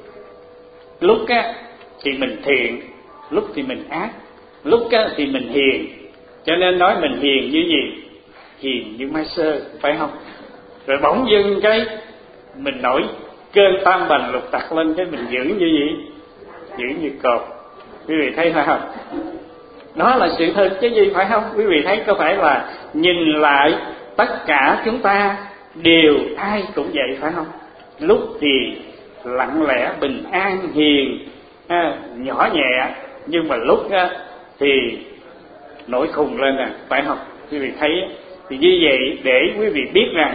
lúc á thì mình thiện, lúc thì mình ác, lúc á thì mình hiền. Cho nên nói mình hiền như gì? Hiền như mai sơ, phải không? Rồi bỗng dưng cái mình nổi cơn tam bành lục tặc lên, cái mình giữ như gì? Giữ như cột. Quý vị thấy phải không? Đó là sự thật chứ gì, phải không? Quý vị thấy có phải là nhìn lại tất cả chúng ta đều ai cũng vậy, phải không? Lúc thì lặng lẽ bình an hiền à, nhỏ nhẹ, nhưng mà lúc á, thì nổi khùng lên nè, phải không? Quý vị thấy thì như vậy để quý vị biết rằng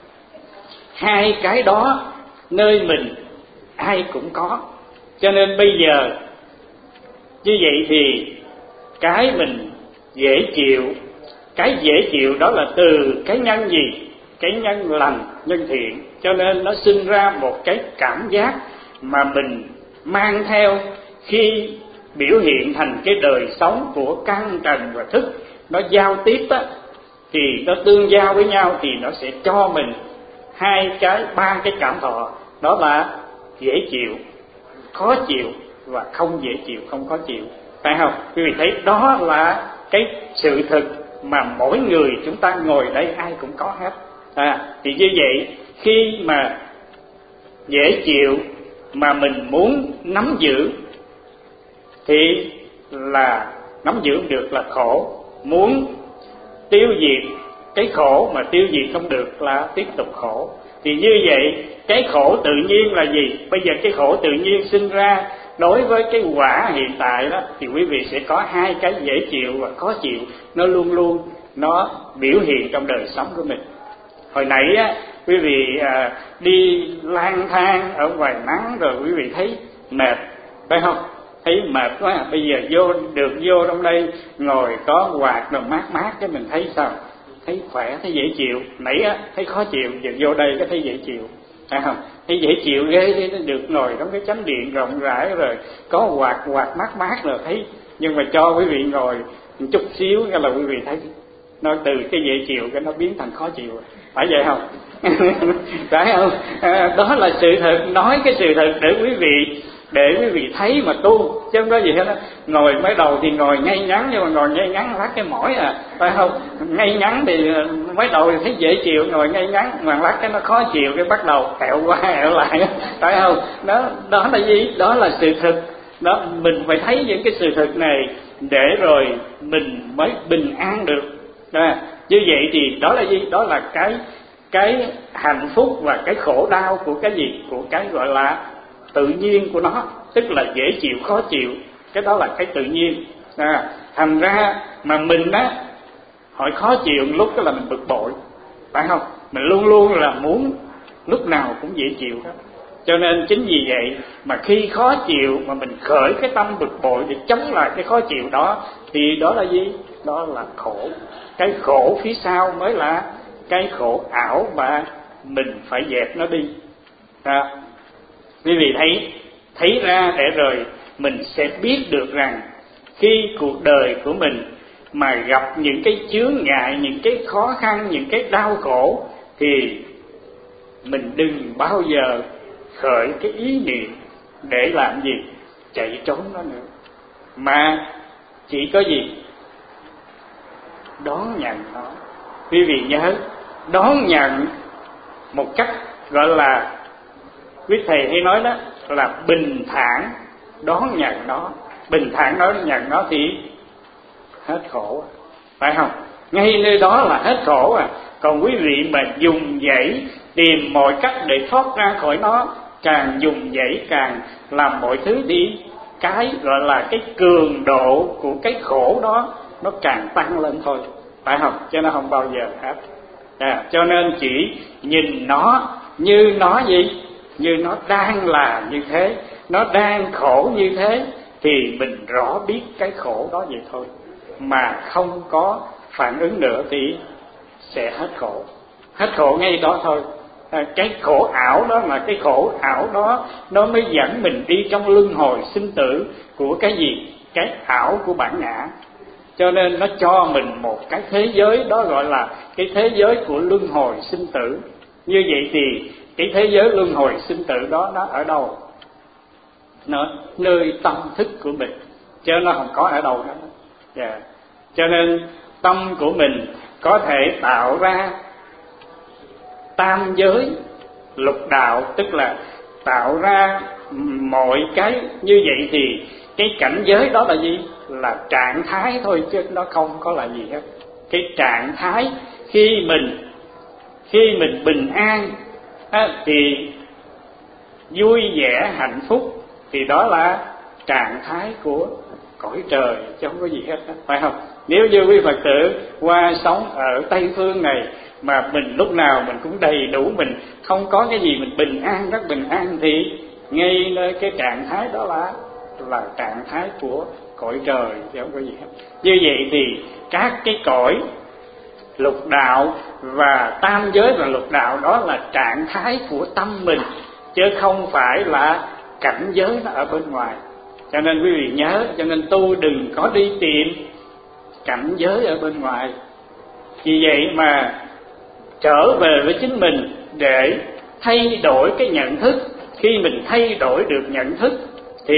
hai cái đó nơi mình ai cũng có. Cho nên bây giờ như vậy thì cái mình dễ chịu, cái dễ chịu đó là từ cái nhân gì? Cái nhân lành, nhân thiện. Cho nên nó sinh ra một cái cảm giác mà mình mang theo khi biểu hiện thành cái đời sống của căn trần và thức. Nó giao tiếp á, thì nó tương giao với nhau thì nó sẽ cho mình hai cái, ba cái cảm thọ. Đó là dễ chịu, khó chịu và không dễ chịu, không khó chịu, phải không? Quý vị thấy đó là cái sự thực mà mỗi người chúng ta ngồi đây ai cũng có hết. À, thì như vậy khi mà dễ chịu mà mình muốn nắm giữ thì là nắm giữ không được là khổ. Muốn tiêu diệt cái khổ mà tiêu diệt không được là tiếp tục khổ. Thì như vậy cái khổ tự nhiên là gì? Bây giờ cái khổ tự nhiên sinh ra đối với cái quả hiện tại đó, thì quý vị sẽ có hai cái dễ chịu và khó chịu. Nó luôn luôn nó biểu hiện trong đời sống của mình. Hồi nãy á, quý vị à, đi lang thang ở ngoài nắng rồi quý vị thấy mệt, phải không? Thấy mệt quá, bây giờ vô được vô trong đây ngồi có quạt rồi mát mát, cái mình thấy sao? Thấy khỏe, thấy dễ chịu. Nãy á, thấy khó chịu, giờ vô đây cái thấy dễ chịu, phải không? Thấy dễ chịu ghê đi, được ngồi trong cái chánh điện rộng rãi rồi có quạt quạt mát mát rồi thấy. Nhưng mà cho quý vị ngồi một chút xíu cái là quý vị thấy nó từ cái dễ chịu cái nó biến thành khó chịu, phải vậy không? Phải không? À, đó là sự thật, nói cái sự thật để quý vị để quý vị thấy mà tu, chứ không có gì hết đó. Ngồi mới đầu thì ngồi ngay ngắn, nhưng mà ngồi ngay ngắn lát cái mỏi à, phải không? Ngay ngắn thì mới đầu thì thấy dễ chịu, ngồi ngay ngắn mà lát cái nó khó chịu, cái bắt đầu ẹo qua ẹo lại, phải không? Đó đó là gì? Đó là sự thật. Đó, mình phải thấy những cái sự thật này để rồi mình mới bình an được. À, như vậy thì đó là gì? Đó là cái cái hạnh phúc và cái khổ đau của cái gì? Của cái gọi là tự nhiên của nó, tức là dễ chịu khó chịu. Cái đó là cái tự nhiên. À, thành ra mà mình á hỏi khó chịu lúc đó là mình bực bội, phải không? Mình luôn luôn là muốn lúc nào cũng dễ chịu hết. Cho nên chính vì vậy mà khi khó chịu mà mình khởi cái tâm bực bội để chống lại cái khó chịu đó, thì đó là gì? Đó là khổ. Cái khổ phía sau mới là cái khổ ảo mà mình phải dẹp nó đi. À, quý vị thấy thấy ra để rồi mình sẽ biết được rằng khi cuộc đời của mình mà gặp những cái chướng ngại, những cái khó khăn, những cái đau khổ, thì mình đừng bao giờ khởi cái ý niệm để làm gì? Chạy trốn nó nữa, mà chỉ có gì? Đón nhận nó. Quý vị nhớ, đón nhận một cách gọi là, quý thầy hay nói đó là bình thản đón nhận nó. Bình thản đón nhận nó thì hết khổ, phải không? Ngay nơi đó là hết khổ à. Còn quý vị mà dùng dãy tìm mọi cách để thoát ra khỏi nó, càng dùng dãy càng làm mọi thứ đi, cái gọi là cái cường độ của cái khổ đó nó càng tăng lên thôi, phải không? Chứ nó không bao giờ hết. À, cho nên chỉ nhìn nó như nó gì? Như nó đang là như thế, nó đang khổ như thế, thì mình rõ biết cái khổ đó vậy thôi, mà không có phản ứng nữa thì sẽ hết khổ. Hết khổ ngay đó thôi. À, cái khổ ảo đó là cái khổ ảo đó nó mới dẫn mình đi trong luân hồi sinh tử của cái gì? Cái ảo của bản ngã. Cho nên nó cho mình một cái thế giới đó gọi là cái thế giới của luân hồi sinh tử. Như vậy thì cái thế giới luân hồi sinh tử đó nó ở đâu? Nó nơi tâm thức của mình, chứ nó không có ở đâu hết. Yeah. Cho nên tâm của mình có thể tạo ra tam giới lục đạo, tức là tạo ra mọi cái như vậy, thì cái cảnh giới đó là gì? Là trạng thái thôi, chứ nó không có là gì hết. Cái trạng thái khi mình khi mình bình an á, thì vui vẻ hạnh phúc, thì đó là trạng thái của cõi trời, chứ không có gì hết đó, phải không? Nếu như quý Phật tử qua sống ở Tây Phương này mà mình lúc nào mình cũng đầy đủ, mình không có cái gì, mình bình an, rất bình an, thì ngay nơi cái trạng thái đó là là trạng thái của cõi trời, chứ không có gì hết. Như vậy thì các cái cõi lục đạo và tam giới và lục đạo đó là trạng thái của tâm mình, chứ không phải là cảnh giới nó ở bên ngoài. Cho nên quý vị nhớ, cho nên tu đừng có đi tìm cảnh giới ở bên ngoài. Vì vậy mà trở về với chính mình để thay đổi cái nhận thức. Khi mình thay đổi được nhận thức thì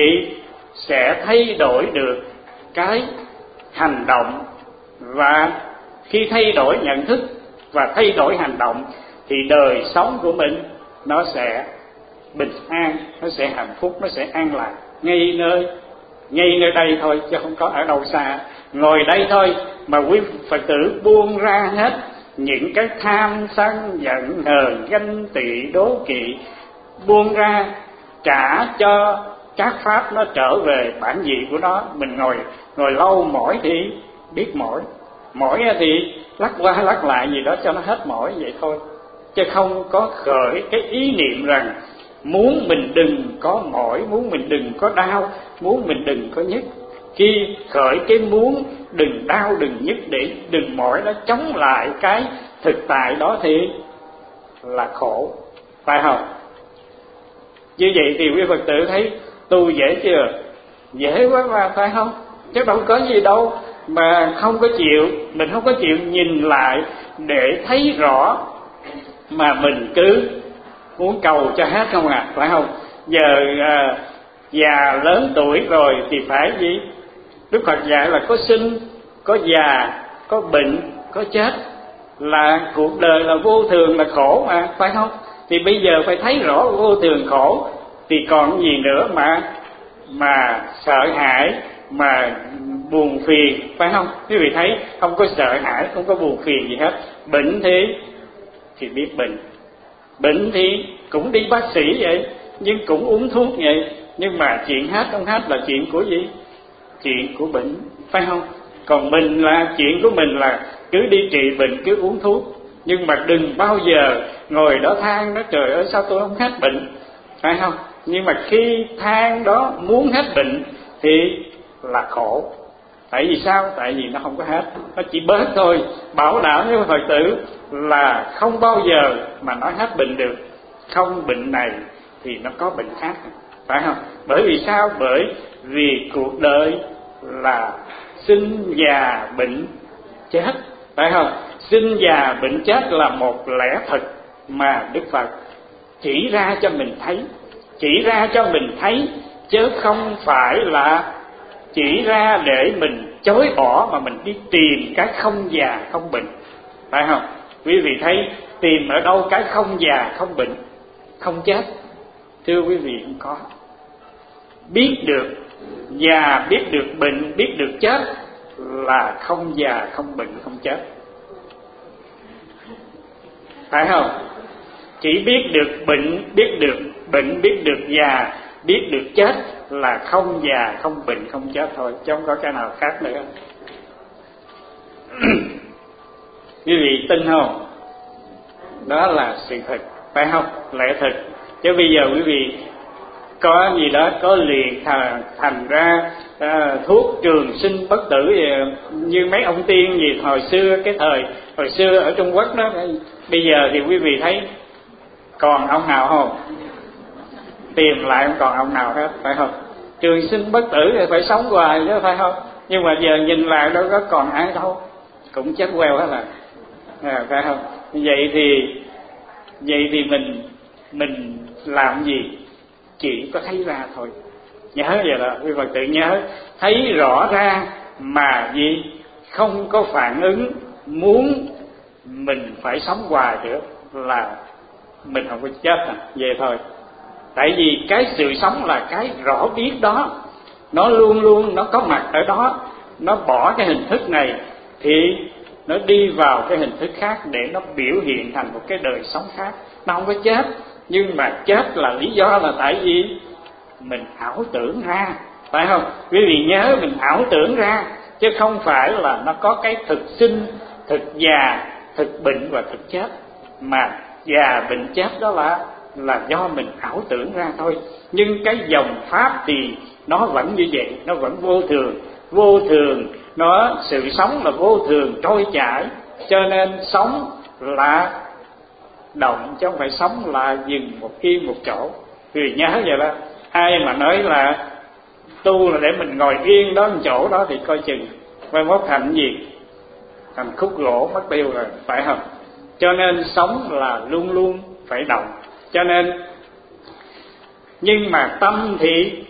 sẽ thay đổi được cái hành động, và khi thay đổi nhận thức và thay đổi hành động thì đời sống của mình nó sẽ bình an, nó sẽ hạnh phúc, nó sẽ an lạc ngay nơi ngay nơi đây thôi, chứ không có ở đâu xa. Ngồi đây thôi mà quý Phật tử buông ra hết những cái tham sân giận hờn ganh tị đố kỵ, buông ra, trả cho các pháp nó trở về bản vị của nó. Mình ngồi ngồi lâu mỏi thì biết mỏi, mỏi thì lắc qua lắc lại gì đó cho nó hết mỏi vậy thôi, chứ không có khởi cái ý niệm rằng muốn mình đừng có mỏi, muốn mình đừng có đau, muốn mình đừng có nhức. Khi khởi cái muốn đừng đau đừng nhức để đừng mỏi, nó chống lại cái thực tại đó thì là khổ, phải không? Như vậy thì quý Phật tử thấy tu dễ chưa? Dễ quá mà, phải không? Chứ đâu có gì đâu mà không có chịu, mình không có chịu nhìn lại để thấy rõ, mà mình cứ muốn cầu cho hết không à, phải không? Giờ à, già lớn tuổi rồi thì phải gì? Đức Phật dạy là có sinh, có già, có bệnh, có chết, là cuộc đời là vô thường, là khổ mà, phải không? Thì bây giờ phải thấy rõ vô thường khổ, thì còn gì nữa mà mà sợ hãi, mà buồn phiền, phải không? Quý vị thấy không có sợ hãi, không có buồn phiền gì hết. Bệnh thì thì biết bệnh, bệnh thì cũng đi bác sĩ vậy, nhưng cũng uống thuốc vậy, nhưng mà chuyện hết không hết là chuyện của gì? Chuyện của bệnh, phải không? Còn mình là chuyện của mình là cứ đi trị bệnh, cứ uống thuốc, nhưng mà đừng bao giờ ngồi đó than đó trời ơi sao tôi không hết bệnh, phải không? Nhưng mà khi than đó muốn hết bệnh thì là khổ. Tại vì sao? Tại vì nó không có hết, nó chỉ bớt thôi. Bảo đảm với Phật tử là không bao giờ mà nói hết bệnh được. Không bệnh này thì nó có bệnh khác, phải không? Bởi vì sao? Bởi vì cuộc đời là sinh già bệnh chết, phải không? Sinh già bệnh chết là một lẽ thật mà Đức Phật chỉ ra cho mình thấy, chỉ ra cho mình thấy, chứ không phải là chỉ ra để mình chối bỏ mà mình đi tìm cái không già không bệnh, phải không? Quý vị thấy tìm ở đâu cái không già không bệnh không chết? Thưa quý vị, không có. Biết được già, biết được bệnh, biết được chết là không già không bệnh không chết, phải không? Chỉ biết được bệnh, biết được bệnh, biết được già, biết được chết là không già không bệnh không chết thôi, chứ không có cái nào khác nữa. Quý vị tin không? Đó là sự thật, phải không? Lẽ thật. Chứ bây giờ quý vị có gì đó có liền thành, thành ra à, thuốc trường sinh bất tử gì, như mấy ông tiên gì hồi xưa, cái thời hồi xưa ở Trung Quốc đó. Bây giờ thì quý vị thấy còn ông nào không? Tìm lại không còn ông nào hết, phải không? Trường sinh bất tử thì phải sống hoài chứ, phải không? Nhưng mà giờ nhìn lại đâu có còn ai đâu, cũng chết queo hết là à, phải không? Vậy thì vậy thì mình mình làm gì? Chỉ có thấy ra thôi. Nhớ vậy là quý Phật tử nhớ, thấy rõ ra mà gì? Không có phản ứng muốn mình phải sống hoài nữa là mình không có chết à, vậy thôi. Tại vì cái sự sống là cái rõ biết đó, nó luôn luôn nó có mặt ở đó. Nó bỏ cái hình thức này thì nó đi vào cái hình thức khác để nó biểu hiện thành một cái đời sống khác. Nó không có chết, nhưng mà chết là lý do là tại vì mình ảo tưởng ra, phải không? Quý vị nhớ, mình ảo tưởng ra chứ không phải là nó có cái thực sinh, thực già, thực bệnh và thực chết. Mà già bệnh chết đó là là do mình ảo tưởng ra thôi. Nhưng cái dòng pháp thì nó vẫn như vậy, nó vẫn vô thường. Vô thường, nó sự sống là vô thường trôi chảy, cho nên sống là động chứ không phải sống là dừng một kim một chỗ. Vì nhớ vậy đó, ai mà nói là tu là để mình ngồi yên đó một chỗ đó thì coi chừng mai mốt thành gì, thành khúc gỗ mất tiêu rồi, phải không? Cho nên sống là luôn luôn phải động. Cho nên nhưng mà tâm thì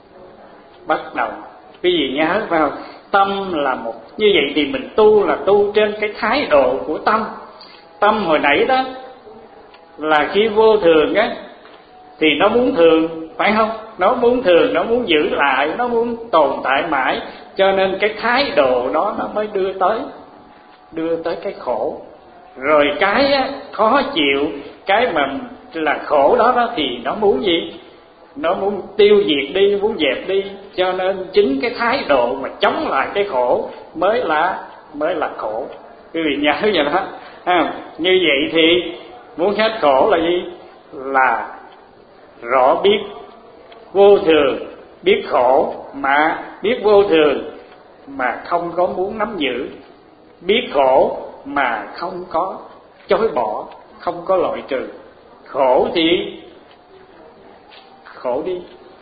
bất động. Cái gì nhớ phải không? Tâm là một, như vậy thì mình tu là tu trên cái thái độ của tâm. Tâm hồi nãy đó là khi vô thường á thì nó muốn thường, phải không? Nó muốn thường, nó muốn giữ lại, nó muốn tồn tại mãi. Cho nên cái thái độ đó nó mới đưa tới đưa tới cái khổ. Rồi cái á, khó chịu, cái mà là khổ đó, đó thì nó muốn gì? Nó muốn tiêu diệt đi, muốn dẹp đi. Cho nên chính cái thái độ mà chống lại cái khổ mới là mới là khổ. Quý vị nhớ vậy đó. À, như vậy thì muốn hết khổ là gì? Là rõ biết vô thường, biết khổ mà biết vô thường mà không có muốn nắm giữ, biết khổ mà không có chối bỏ, không có loại trừ. Khổ thì khổ đi,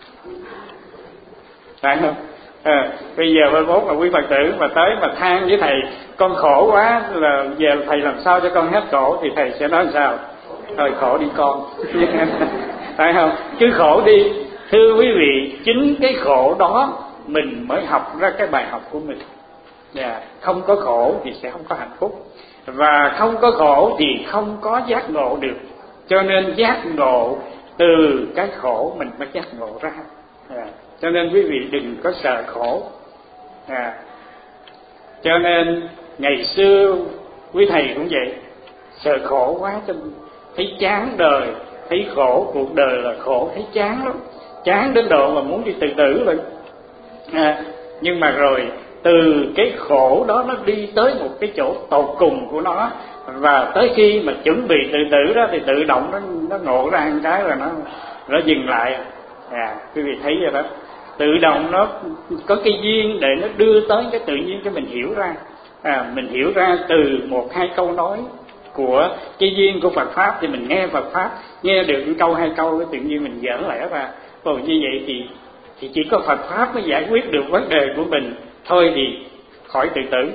phải không? À, bây giờ mai mốt mà quý Phật tử mà tới mà than với thầy con khổ quá, là giờ thầy làm sao cho con hết khổ, thì thầy sẽ nói làm sao? Thôi khổ đi con phải không? Cứ khổ đi. Thưa quý vị, chính cái khổ đó mình mới học ra cái bài học của mình. Yeah. Không có khổ thì sẽ không có hạnh phúc, và không có khổ thì không có giác ngộ được. Cho nên giác ngộ từ cái khổ mình mới giác ngộ ra. Yeah. Cho nên quý vị đừng có sợ khổ. Yeah. Cho nên ngày xưa quý thầy cũng vậy, sợ khổ quá cho thấy chán đời, thấy khổ, cuộc đời là khổ, thấy chán lắm, chán đến độ mà muốn đi tự tử rồi. À, nhưng mà rồi từ cái khổ đó nó đi tới một cái chỗ tột cùng của nó, và tới khi mà chuẩn bị tự tử đó thì tự động nó nó ngộ ra một cái là nó nó dừng lại. À, quý vị thấy rồi đó, tự động nó có cái duyên để nó đưa tới cái tự nhiên cho mình hiểu ra. À, mình hiểu ra từ một hai câu nói của cái duyên của Phật pháp, thì mình nghe Phật pháp, nghe được một câu hai câu tự nhiên mình giỡn lẽ ra. Còn như vậy thì thì chỉ có Phật pháp mới giải quyết được vấn đề của mình thôi, thì khỏi tự tử.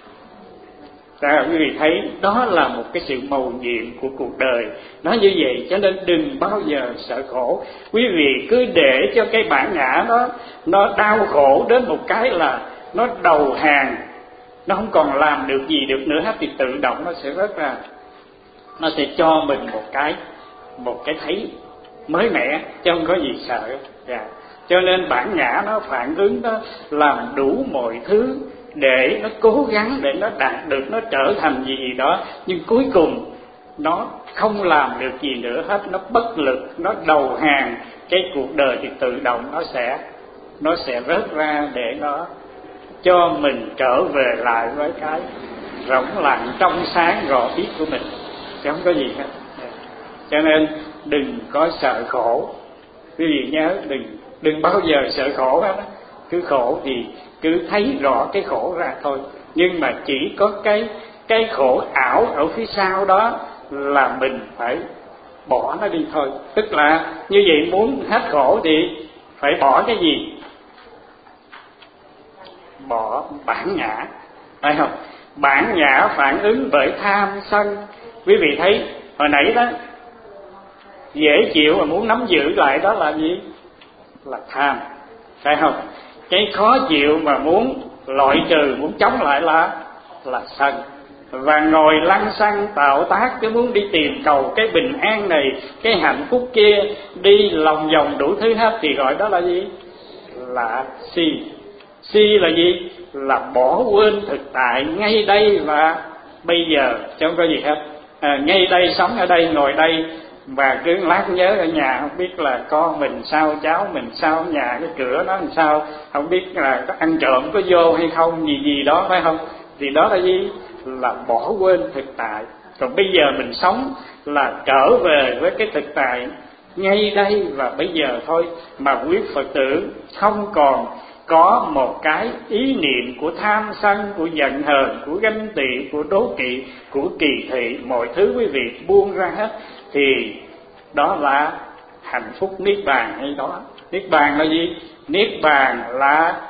Ra quý vị thấy đó là một cái sự mầu nhiệm của cuộc đời, nó như vậy. Cho nên đừng bao giờ sợ khổ. Quý vị cứ để cho cái bản ngã đó nó đau khổ đến một cái là nó đầu hàng, nó không còn làm được gì được nữa hết, thì tự động nó sẽ rớt ra. Nó sẽ cho mình một cái một cái thấy mới mẻ, chứ không có gì sợ. Yeah. Cho nên bản ngã nó phản ứng, nó làm đủ mọi thứ để nó cố gắng để nó đạt được, nó trở thành gì gì đó, nhưng cuối cùng nó không làm được gì nữa hết, nó bất lực, nó đầu hàng. Cái cuộc đời thì tự động nó sẽ nó sẽ rớt ra để nó cho mình trở về lại với cái rỗng lặng trong sáng rõ biết của mình, chứ không có gì hết. Cho nên đừng có sợ khổ. Quý vị nhớ, đừng đừng bao giờ sợ khổ hết. Cứ khổ thì cứ thấy rõ cái khổ ra thôi. Nhưng mà chỉ có cái cái khổ ảo ở phía sau đó là mình phải bỏ nó đi thôi. Tức là như vậy, muốn hết khổ thì phải bỏ cái gì? Bỏ bản ngã, phải không? Bản ngã phản ứng bởi tham sân. Quý vị thấy hồi nãy đó, dễ chịu mà muốn nắm giữ lại đó là gì? Là tham, phải không? Cái khó chịu mà muốn loại trừ, muốn chống lại là là sân. Và ngồi lăng xăng tạo tác cứ muốn đi tìm cầu cái bình an này, cái hạnh phúc kia, đi lòng vòng đủ thứ hết, thì gọi đó là gì? Là si. Si là gì? Là bỏ quên thực tại ngay đây và bây giờ, chứ không có gì hết. À, ngay đây, sống ở đây, ngồi đây, và cứ lát nhớ ở nhà không biết là con mình sao, cháu mình sao, nhà cái cửa nó làm sao, không biết là có ăn trộm có vô hay không, gì gì đó, phải không? Thì đó là gì? Là bỏ quên thực tại. Còn bây giờ mình sống là trở về với cái thực tại ngay đây và bây giờ thôi. Mà quý Phật tử không còn có một cái ý niệm của tham sân, của giận hờn, của ganh tị, của đố kỵ, của kỳ thị, mọi thứ quý vị buông ra hết, thì đó là hạnh phúc niết bàn hay đó. Niết bàn là gì? Niết bàn là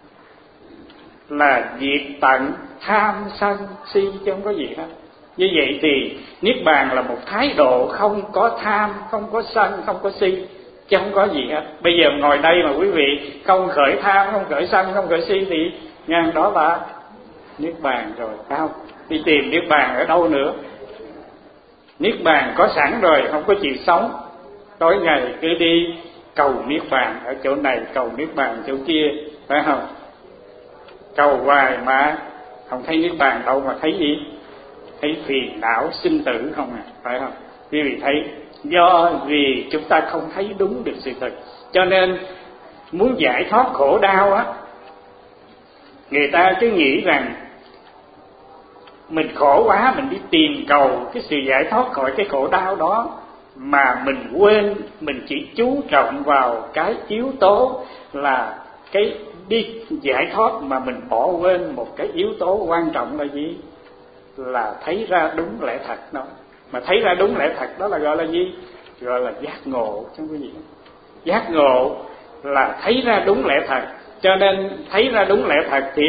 là diệt tận tham sân si, chứ không có gì hết. Như vậy thì niết bàn là một thái độ không có tham, không có sân, không có si, chứ không có gì hết. Bây giờ ngồi đây mà quý vị không khởi tham, không khởi sân, không khởi si thì ngang đó là niết bàn rồi, phải không? Đi tìm niết bàn ở đâu nữa? Niết bàn có sẵn rồi, không có chịu sống. Tối ngày cứ đi cầu niết bàn ở chỗ này, cầu niết bàn chỗ kia, phải không? Cầu hoài mà không thấy niết bàn đâu, mà thấy gì? Thấy phiền não sinh tử không à, phải không? Quý vị thấy, do vì chúng ta không thấy đúng được sự thật, cho nên muốn giải thoát khổ đau á, người ta cứ nghĩ rằng mình khổ quá, mình đi tìm cầu cái sự giải thoát khỏi cái khổ đau đó, mà mình quên, mình chỉ chú trọng vào cái yếu tố là cái đi giải thoát, mà mình bỏ quên một cái yếu tố quan trọng là gì? Là thấy ra đúng lẽ thật đó. Mà thấy ra đúng lẽ thật đó là gọi là gì? Gọi là giác ngộ, chứ không có gì. Giác ngộ là thấy ra đúng lẽ thật, cho nên thấy ra đúng lẽ thật thì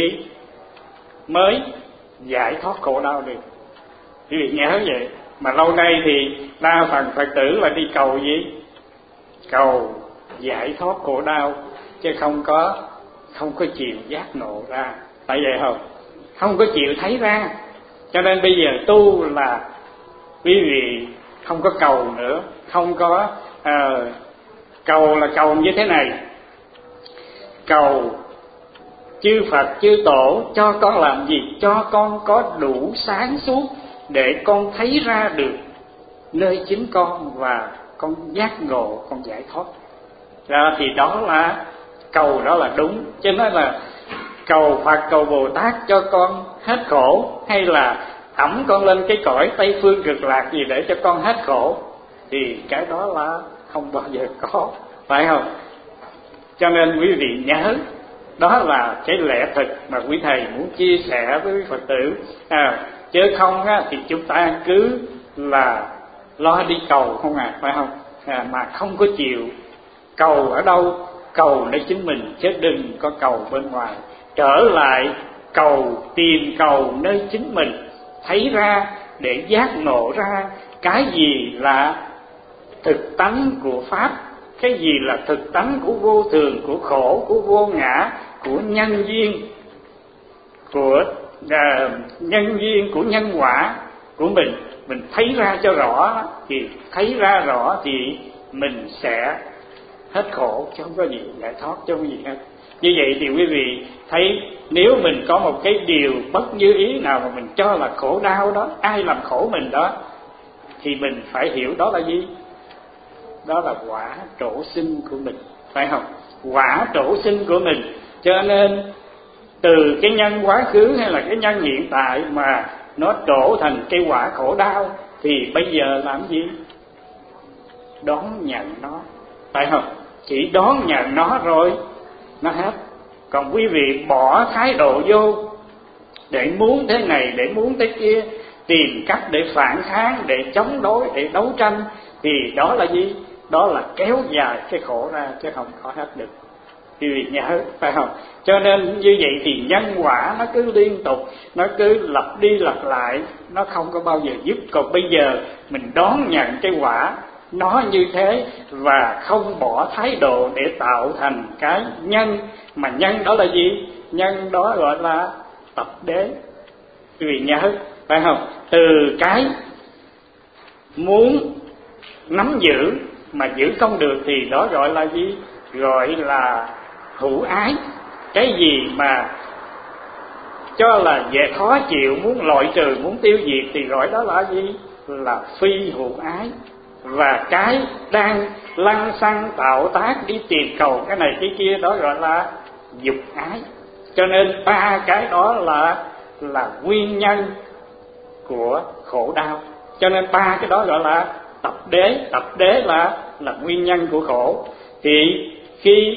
mới giải thoát khổ đau được. Quý vị nhớ vậy. Mà lâu nay thì đa phần Phật tử là đi cầu gì? Cầu giải thoát khổ đau, chứ không có không có chịu giác ngộ ra. Tại vậy không? Không có chịu thấy ra. Cho nên bây giờ tu là quý vị không có cầu nữa, không có uh, cầu là cầu như thế này: cầu chư Phật chư Tổ cho con làm gì? Cho con có đủ sáng suốt để con thấy ra được nơi chính con và con giác ngộ, con giải thoát ra. Thì đó là cầu, đó là đúng. Chứ nói là cầu Phật cầu Bồ Tát cho con hết khổ, hay là ẵm con lên cái cõi Tây Phương Cực Lạc gì để cho con hết khổ, thì cái đó là không bao giờ có, phải không? Cho nên quý vị nhớ, đó là cái lẽ thực mà quý thầy muốn chia sẻ với quý Phật tử. À, chứ không á, thì chúng ta cứ là lo đi cầu không à, phải không? À, mà không có chịu cầu ở đâu, cầu nơi chính mình, chứ đừng có cầu bên ngoài. Trở lại cầu, tìm cầu nơi chính mình, thấy ra để giác ngộ ra cái gì là thực tánh của Pháp, cái gì là thực tánh của vô thường, của khổ, của vô ngã, của nhân duyên, của uh, nhân duyên, của nhân quả của mình. Mình thấy ra cho rõ, thì thấy ra rõ thì mình sẽ hết khổ, chứ không có gì giải thoát, chứ không có gì hết. Như vậy thì quý vị thấy, nếu mình có một cái điều bất như ý nào mà mình cho là khổ đau đó, ai làm khổ mình đó, thì mình phải hiểu đó là gì? Đó là quả trổ sinh của mình, phải không? Quả trổ sinh của mình. Cho nên từ cái nhân quá khứ hay là cái nhân hiện tại mà nó trổ thành cái quả khổ đau, thì bây giờ làm gì? Đón nhận nó, phải không? Chỉ đón nhận nó rồi nó hết. Còn quý vị bỏ thái độ vô để muốn thế này, để muốn thế kia, tìm cách để phản kháng, để chống đối, để đấu tranh, thì đó là gì? Đó là kéo dài cái khổ ra chứ không có hết được. Quý vị nhớ phải không? Cho nên như vậy thì nhân quả nó cứ liên tục, nó cứ lặp đi lặp lại, nó không có bao giờ dứt. Còn bây giờ mình đón nhận cái quả nó như thế và không bỏ thái độ để tạo thành cái nhân. Mà nhân đó là gì? Nhân đó gọi là tập đế. Quý vị nhớ phải không? Từ cái muốn nắm giữ mà giữ không được thì đó gọi là gì? Gọi là hữu ái. Cái gì mà cho là dễ khó chịu, muốn loại trừ, muốn tiêu diệt thì gọi đó là gì? Là phi hữu ái. Và cái đang lăng xăng tạo tác đi tìm cầu cái này cái kia đó gọi là dục ái. Cho nên ba cái đó là là nguyên nhân của khổ đau. Cho nên ba cái đó gọi là tập đế. Tập đế là là nguyên nhân của khổ. Thì khi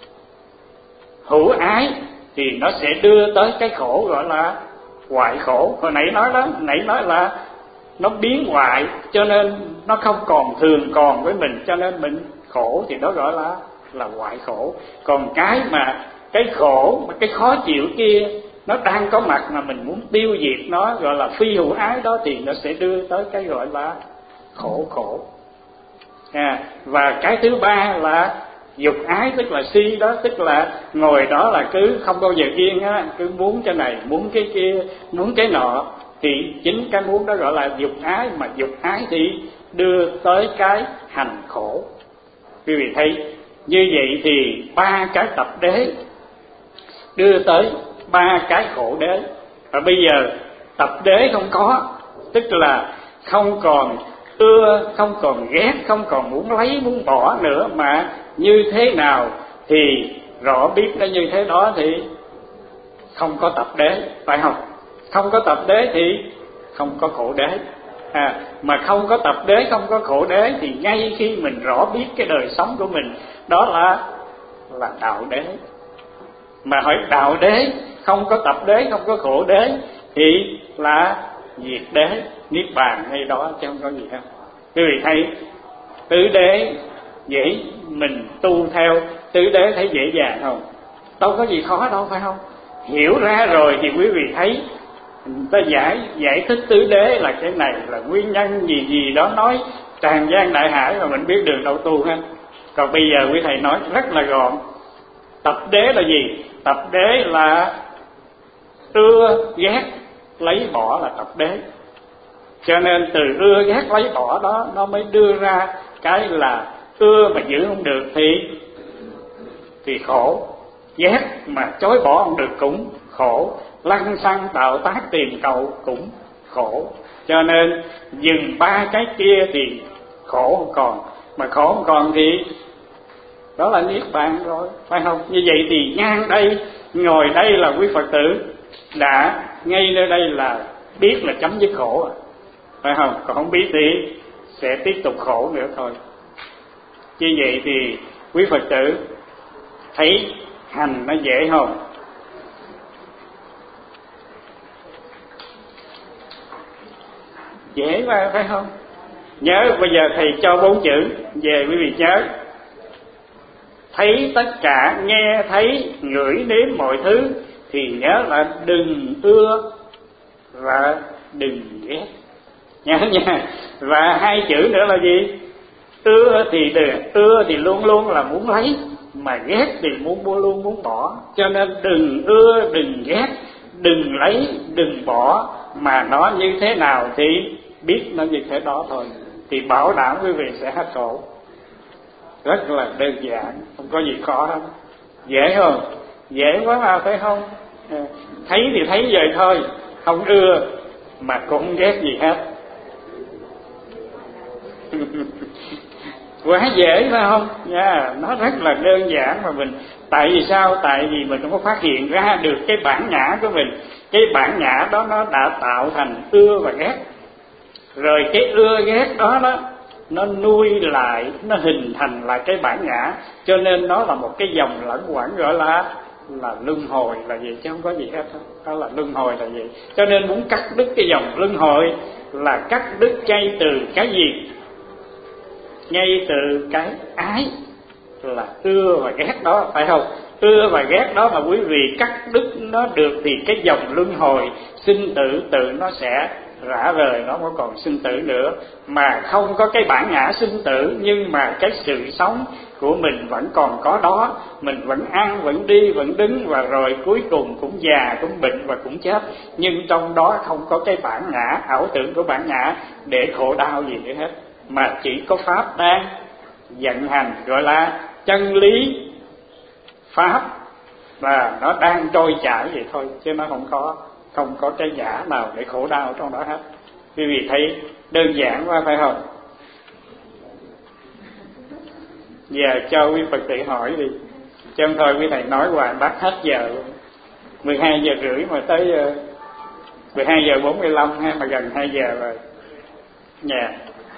hữu ái thì nó sẽ đưa tới cái khổ gọi là hoại khổ. Hồi nãy nói đó, nãy nói là nó biến hoại, cho nên nó không còn thường còn với mình, cho nên mình khổ, thì đó gọi là là hoại khổ. Còn cái mà cái khổ, mà cái khó chịu kia nó đang có mặt mà mình muốn tiêu diệt nó, gọi là phi hữu ái đó, thì nó sẽ đưa tới cái gọi là khổ khổ. À, và cái thứ ba là dục ái, tức là si đó, tức là ngồi đó là cứ không bao giờ yên á, cứ muốn cái này, muốn cái kia, muốn cái nọ, thì chính cái muốn đó gọi là dục ái. Mà dục ái thì đưa tới cái hành khổ. Quý vị thấy như vậy thì ba cái tập đế đưa tới ba cái khổ đế. Và bây giờ tập đế không có, tức là không còn ưa, không còn ghét, không còn muốn lấy, muốn bỏ nữa, mà như thế nào thì rõ biết nó như thế đó thì không có tập đế, phải không? Không có tập đế thì không có khổ đế. À, mà không có tập đế, không có khổ đế thì ngay khi mình rõ biết cái đời sống của mình, đó là là đạo đế. Mà hỏi đạo đế, không có tập đế, không có khổ đế thì là diệt đế, niết bàn ngay đó chứ không có gì hết. Quý vị thấy tứ đế dễ mình tu theo, tứ đế thấy dễ dàng không? Đâu có gì khó đâu, phải không? Hiểu ra rồi thì quý vị thấy người ta giải giải thích tứ đế là cái này, là nguyên nhân gì gì đó, nói tràn gian đại hải mà mình biết đường đâu tu ha. Còn bây giờ quý thầy nói rất là gọn. Tập đế là gì? Tập đế là ưa ghét lấy bỏ là tập đế. Cho nên từ ưa ghét lấy bỏ đó nó mới đưa ra cái là ưa mà giữ không được thì thì khổ, ghét mà chối bỏ không được cũng khổ, lăng xăng tạo tác tìm cầu cũng khổ. Cho nên dừng ba cái kia thì khổ không còn, mà khổ không còn thì đó là niết bàn rồi, phải không? Như vậy thì ngang đây, ngồi đây là quý Phật tử đã ngay nơi đây là biết là chấm dứt khổ, phải không? Còn không biết thì sẽ tiếp tục khổ nữa thôi. Như vậy thì quý Phật tử thấy hành nó dễ không? Dễ mà, phải không? Nhớ bây giờ thầy cho bốn chữ về, quý vị nhớ: thấy tất cả, nghe thấy, ngửi nếm mọi thứ thì nhớ là đừng ưa và đừng ghét, nhớ nha. Và hai chữ nữa là gì? Ưa thì đừng, ưa thì luôn luôn là muốn lấy, mà ghét thì muốn mua luôn muốn bỏ. Cho nên đừng ưa, đừng ghét, đừng lấy, đừng bỏ, mà nó như thế nào thì biết nó như thế đó thôi, thì bảo đảm quý vị sẽ hết khổ. Rất là đơn giản, không có gì khó hết. Dễ không? Dễ quá mà, phải không? Thấy thì thấy vậy thôi, không ưa mà cũng không ghét gì hết. Quá dễ, phải không? Yeah, nó rất là đơn giản mà mình. Tại vì sao? Tại vì mình không có phát hiện ra được cái bản ngã của mình. Cái bản ngã đó nó đã tạo thành ưa và ghét. Rồi cái ưa ghét đó đó nó nuôi lại, nó hình thành lại cái bản ngã. Cho nên nó là một cái dòng lẫn quẩn, gọi là là luân hồi là gì, chứ không có gì hết. Đó là luân hồi là gì. Cho nên muốn cắt đứt cái dòng luân hồi là cắt đứt chay từ cái gì? ngay từ cái ái là ưa và ghét đó, phải không? Ưa và ghét đó mà quý vị cắt đứt nó được thì cái dòng luân hồi sinh tử tự nó sẽ rã rời, nó không còn sinh tử nữa. Mà không có cái bản ngã sinh tử, nhưng mà cái sự sống của mình vẫn còn có đó. Mình vẫn ăn, vẫn đi, vẫn đứng, và rồi cuối cùng cũng già, cũng bệnh và cũng chết. Nhưng trong đó không có cái bản ngã, ảo tưởng của bản ngã để khổ đau gì nữa hết, mà chỉ có Pháp đang vận hành, gọi là chân lý Pháp, và nó đang trôi chảy vậy thôi, chứ nó không có không có cái giả nào để khổ đau trong đó hết. Quý vị thấy đơn giản quá phải không? Giờ cho quý Phật tử hỏi đi, chứ không thôi quý thầy nói hoài bắt hết giờ luôn. mười hai giờ rưỡi mà tới mười hai giờ bốn mươi lăm ha, mà gần hai giờ rồi. Dạ. Yeah.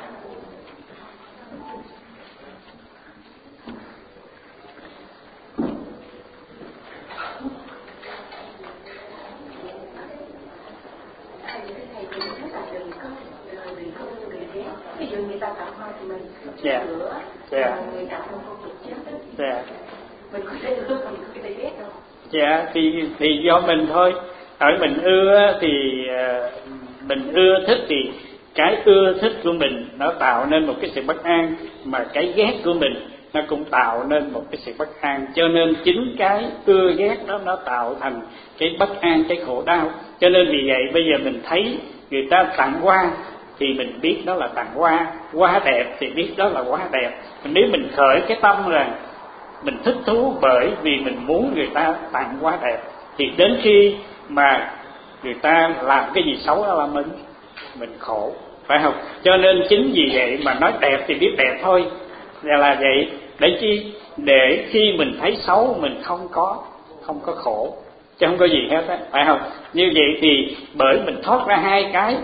Dạ. Dạ. Dạ. Mình có thể ưa, mình có thể ghét đâu. Dạ, thì thì do mình thôi. Ở mình ưa thì mình ưa thích thì cái ưa thích của mình nó tạo nên một cái sự bất an, mà cái ghét của mình nó cũng tạo nên một cái sự bất an. Cho nên chính cái ưa ghét đó nó tạo thành cái bất an, cái khổ đau. Cho nên vì vậy bây giờ mình thấy người ta tặng hoa thì mình biết đó là tặng hoa, hoa đẹp thì biết đó là hoa đẹp. Nếu mình khởi cái tâm rằng mình thích thú bởi vì mình muốn người ta tặng hoa đẹp, thì đến khi mà người ta làm cái gì xấu đó là mình mình khổ, phải không? Cho nên chính vì vậy mà nói đẹp thì biết đẹp thôi, là là vậy. Để chi? Để khi mình thấy xấu mình không có không có khổ, chứ không có gì hết á, phải không? Như vậy thì bởi mình thoát ra hai cái,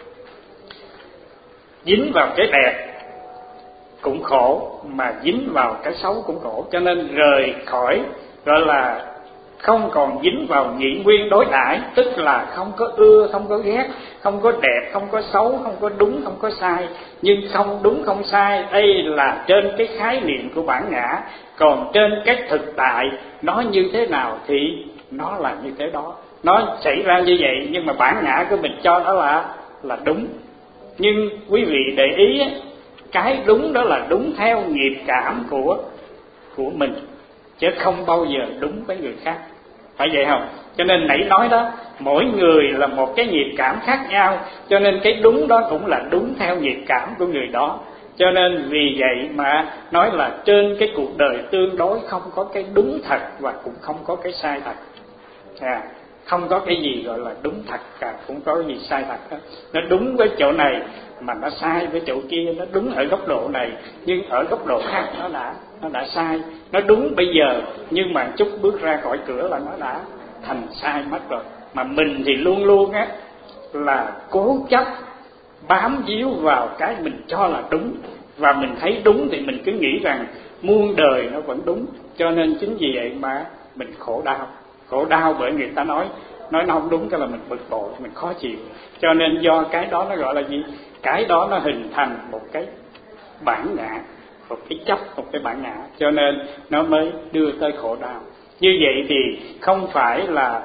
dính vào cái đẹp cũng khổ, mà dính vào cái xấu cũng khổ. Cho nên rời khỏi, gọi là không còn dính vào nhị nguyên đối đãi, tức là không có ưa, không có ghét, không có đẹp, không có xấu, không có đúng, không có sai. Nhưng không đúng không sai đây là trên cái khái niệm của bản ngã, còn trên cái thực tại nó như thế nào thì nó là như thế đó. Nó xảy ra như vậy, nhưng mà bản ngã của mình cho đó là là đúng. Nhưng quý vị để ý, cái đúng đó là đúng theo nghiệp cảm của của mình, chứ không bao giờ đúng với người khác, phải vậy không? Cho nên nãy nói đó, mỗi người là một cái nghiệp cảm khác nhau, cho nên cái đúng đó cũng là đúng theo nghiệp cảm của người đó. Cho nên vì vậy mà nói là trên cái cuộc đời tương đối không có cái đúng thật và cũng không có cái sai thật. À, không có cái gì gọi là đúng thật cả, cũng có cái gì sai thật hết. Nó đúng với chỗ này mà nó sai với chỗ kia, nó đúng ở góc độ này nhưng ở góc độ khác nó đã nó đã sai. Nó đúng bây giờ nhưng mà chút bước ra khỏi cửa là nó đã thành sai mất rồi. Mà mình thì luôn luôn á là cố chấp bám víu vào cái mình cho là đúng, và mình thấy đúng thì mình cứ nghĩ rằng muôn đời nó vẫn đúng. Cho nên chính vì vậy mà mình khổ đau. Khổ đau bởi người ta nói nói nó không đúng, cái là mình bực bội, mình khó chịu. Cho nên do cái đó nó gọi là gì? Cái đó nó hình thành một cái bản ngã, một cái chấp, một cái bản ngã, cho nên nó mới đưa tới khổ đau. Như vậy thì không phải là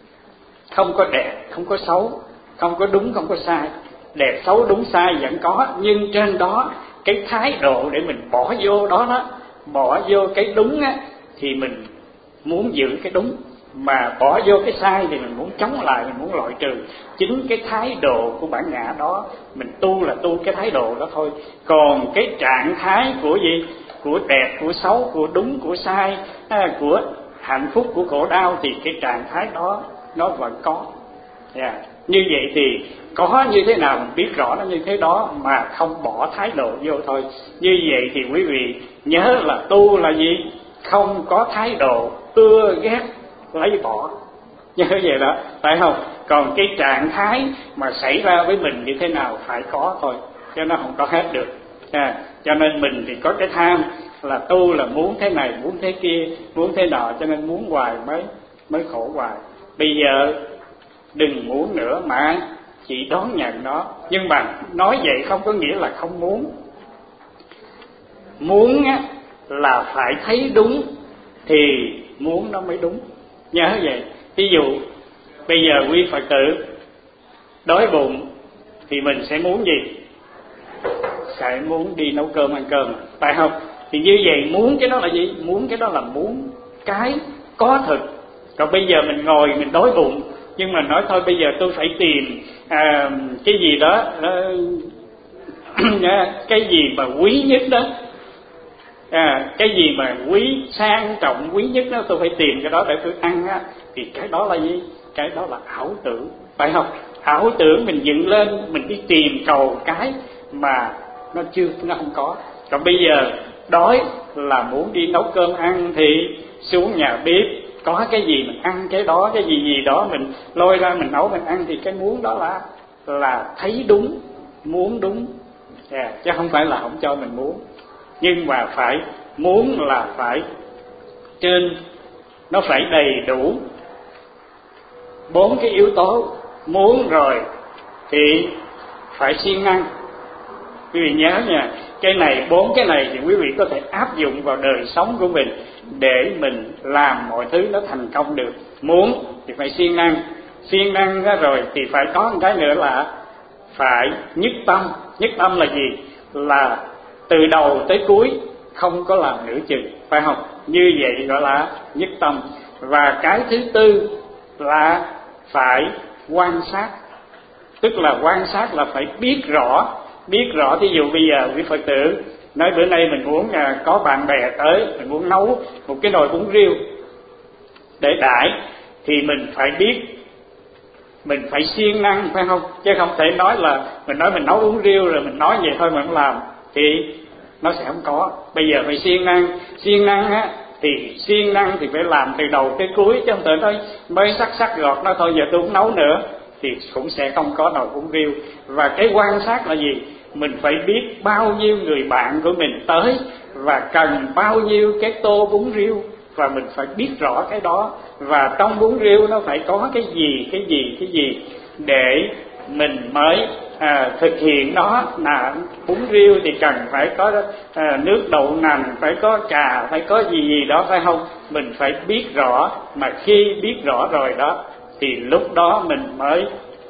không có đẹp, không có xấu, không có đúng, không có sai. Đẹp, xấu, đúng, sai vẫn có, nhưng trên đó cái thái độ để mình bỏ vô đó đó, bỏ vô cái đúng á, thì mình muốn giữ cái đúng, mà bỏ vô cái sai thì mình muốn chống lại, mình muốn loại trừ. Chính cái thái độ của bản ngã đó, mình tu là tu cái thái độ đó thôi. Còn cái trạng thái của gì? Của đẹp, của xấu, của đúng, của sai, của hạnh phúc, của khổ đau, thì cái trạng thái đó nó vẫn có. Yeah. Như vậy thì có như thế nào mình biết rõ nó như thế đó, mà không bỏ thái độ vô thôi. Như vậy thì quý vị nhớ là tu là gì? Không có thái độ ưa ghét lấy bỏ, như vậy đó, phải không? Còn cái trạng thái mà xảy ra với mình như thế nào phải có thôi, chứ nó không có hết được. À, cho nên mình thì có cái tham là tu là muốn thế này, muốn thế kia, muốn thế nọ, cho nên muốn hoài mới mới khổ hoài. Bây giờ đừng muốn nữa mà chỉ đón nhận nó. Nhưng mà nói vậy không có nghĩa là không muốn. muốn á, là phải thấy đúng thì muốn nó mới đúng. Nhớ vậy. Ví dụ bây giờ quý Phật tử đói bụng thì mình sẽ muốn gì? Sẽ muốn đi nấu cơm ăn cơm, phải không? Thì như vậy muốn cái đó là gì? Muốn cái đó là muốn cái có thực. Còn bây giờ mình ngồi mình đói bụng, nhưng mà nói thôi bây giờ tôi phải tìm à, cái gì đó à, cái gì mà quý nhất đó, à, cái gì mà quý sang trọng quý nhất đó, tôi phải tìm cái đó để tôi ăn á. Thì cái đó là gì? Cái đó là ảo tưởng, phải không? Ảo tưởng mình dựng lên, mình đi tìm cầu cái mà nó chưa, nó không có. Còn bây giờ đói là muốn đi nấu cơm ăn thì xuống nhà bếp có cái gì mình ăn cái đó, cái gì gì đó mình lôi ra mình nấu mình ăn. Thì cái muốn đó là là thấy đúng, muốn đúng, yeah, chứ không phải là không cho mình muốn. Nhưng mà phải muốn là phải trên, nó phải đầy đủ bốn cái yếu tố. Muốn rồi thì phải siêng năng. Quý vị nhớ nha, cái này, bốn cái này thì quý vị có thể áp dụng vào đời sống của mình để mình làm mọi thứ nó thành công được. Muốn thì phải siêng năng, siêng năng ra rồi thì phải có một cái nữa là phải nhất tâm. Nhất tâm là gì? Là từ đầu tới cuối không có làm nửa chừng, phải không? Như vậy gọi là nhất tâm. Và cái thứ tư là phải quan sát. Tức là quan sát là phải biết rõ. Biết rõ, thí dụ bây giờ quý Phật tử nói bữa nay mình muốn à, có bạn bè tới, mình muốn nấu một cái nồi bún riêu để đãi, thì mình phải biết, mình phải siêng năng, phải không? Chứ không thể nói là mình nói mình nấu bún riêu rồi mình nói vậy thôi mà không làm thì nó sẽ không có. Bây giờ phải siêng năng. Siêng năng á thì siêng năng thì phải làm từ đầu tới cuối, chứ không thể nói mới sắc sắc gọt nó thôi giờ tôi không nấu nữa thì cũng sẽ không có nồi bún riêu. Và cái quan sát là gì? Mình phải biết bao nhiêu người bạn của mình tới và cần bao nhiêu cái tô bún riêu, và mình phải biết rõ cái đó. Và trong bún riêu nó phải có cái gì, cái gì, cái gì để mình mới à, thực hiện nó. Là bún riêu thì cần phải có à, nước đậu nành, phải có trà, phải có gì gì đó, phải không? Mình phải biết rõ. Mà khi biết rõ rồi đó thì lúc đó mình mới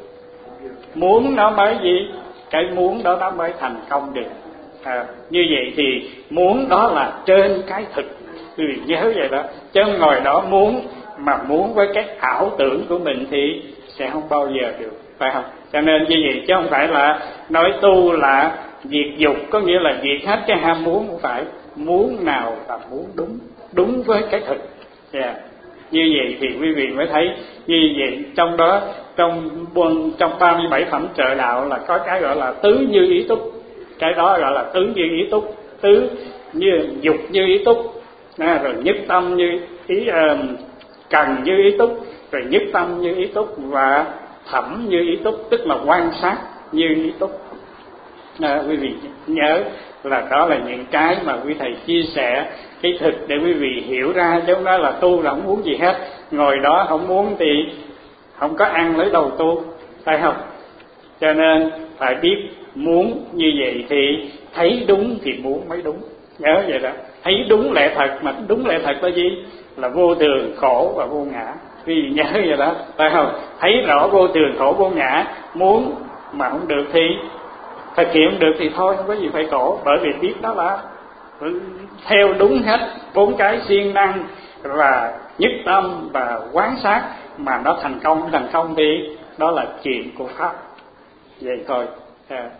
muốn nó mới gì? Cái muốn đó nó mới thành công được. À, như vậy thì muốn đó là trên cái thực. Ừ, nhớ vậy đó. Chứ không ngồi đó muốn mà muốn với cái ảo tưởng của mình thì sẽ không bao giờ được, phải không? Cho nên như vậy, chứ không phải là nói tu là diệt dục, có nghĩa là diệt hết cái ham muốn. Không phải. Muốn nào là muốn đúng, đúng với cái thực. Yeah. Như vậy thì quý vị mới thấy như vậy. Trong đó, trong trong ba mươi bảy phẩm trợ đạo là có cái gọi là tứ như ý túc. Cái đó gọi là tứ như ý túc. Tứ như dục như ý túc, à, rồi nhất tâm như ý, uh, cần như ý túc, rồi nhất tâm như ý túc, và thẩm như ý túc, tức là quan sát như ý túc. À, quý vị nhớ là đó là những cái mà quý thầy chia sẻ cái thực để quý vị hiểu ra, chứ không nói là tu là không muốn gì hết, ngồi đó không muốn thì không có ăn lấy đầu tu, phải không? Cho nên phải biết muốn như vậy thì thấy đúng thì muốn mới đúng. Nhớ vậy đó. Thấy đúng lẽ thật, mà đúng lẽ thật là gì? Là vô thường, khổ và vô ngã. Quý vị nhớ vậy đó, phải không? Thấy rõ vô thường, khổ, vô ngã, muốn mà không được thì thực hiện được thì thôi, không có gì phải khổ. Bởi vì biết đó là theo đúng hết bốn cái siêng năng và nhất tâm và quán sát, mà nó thành công thành công thì đó là chuyện của pháp. Vậy thôi. À.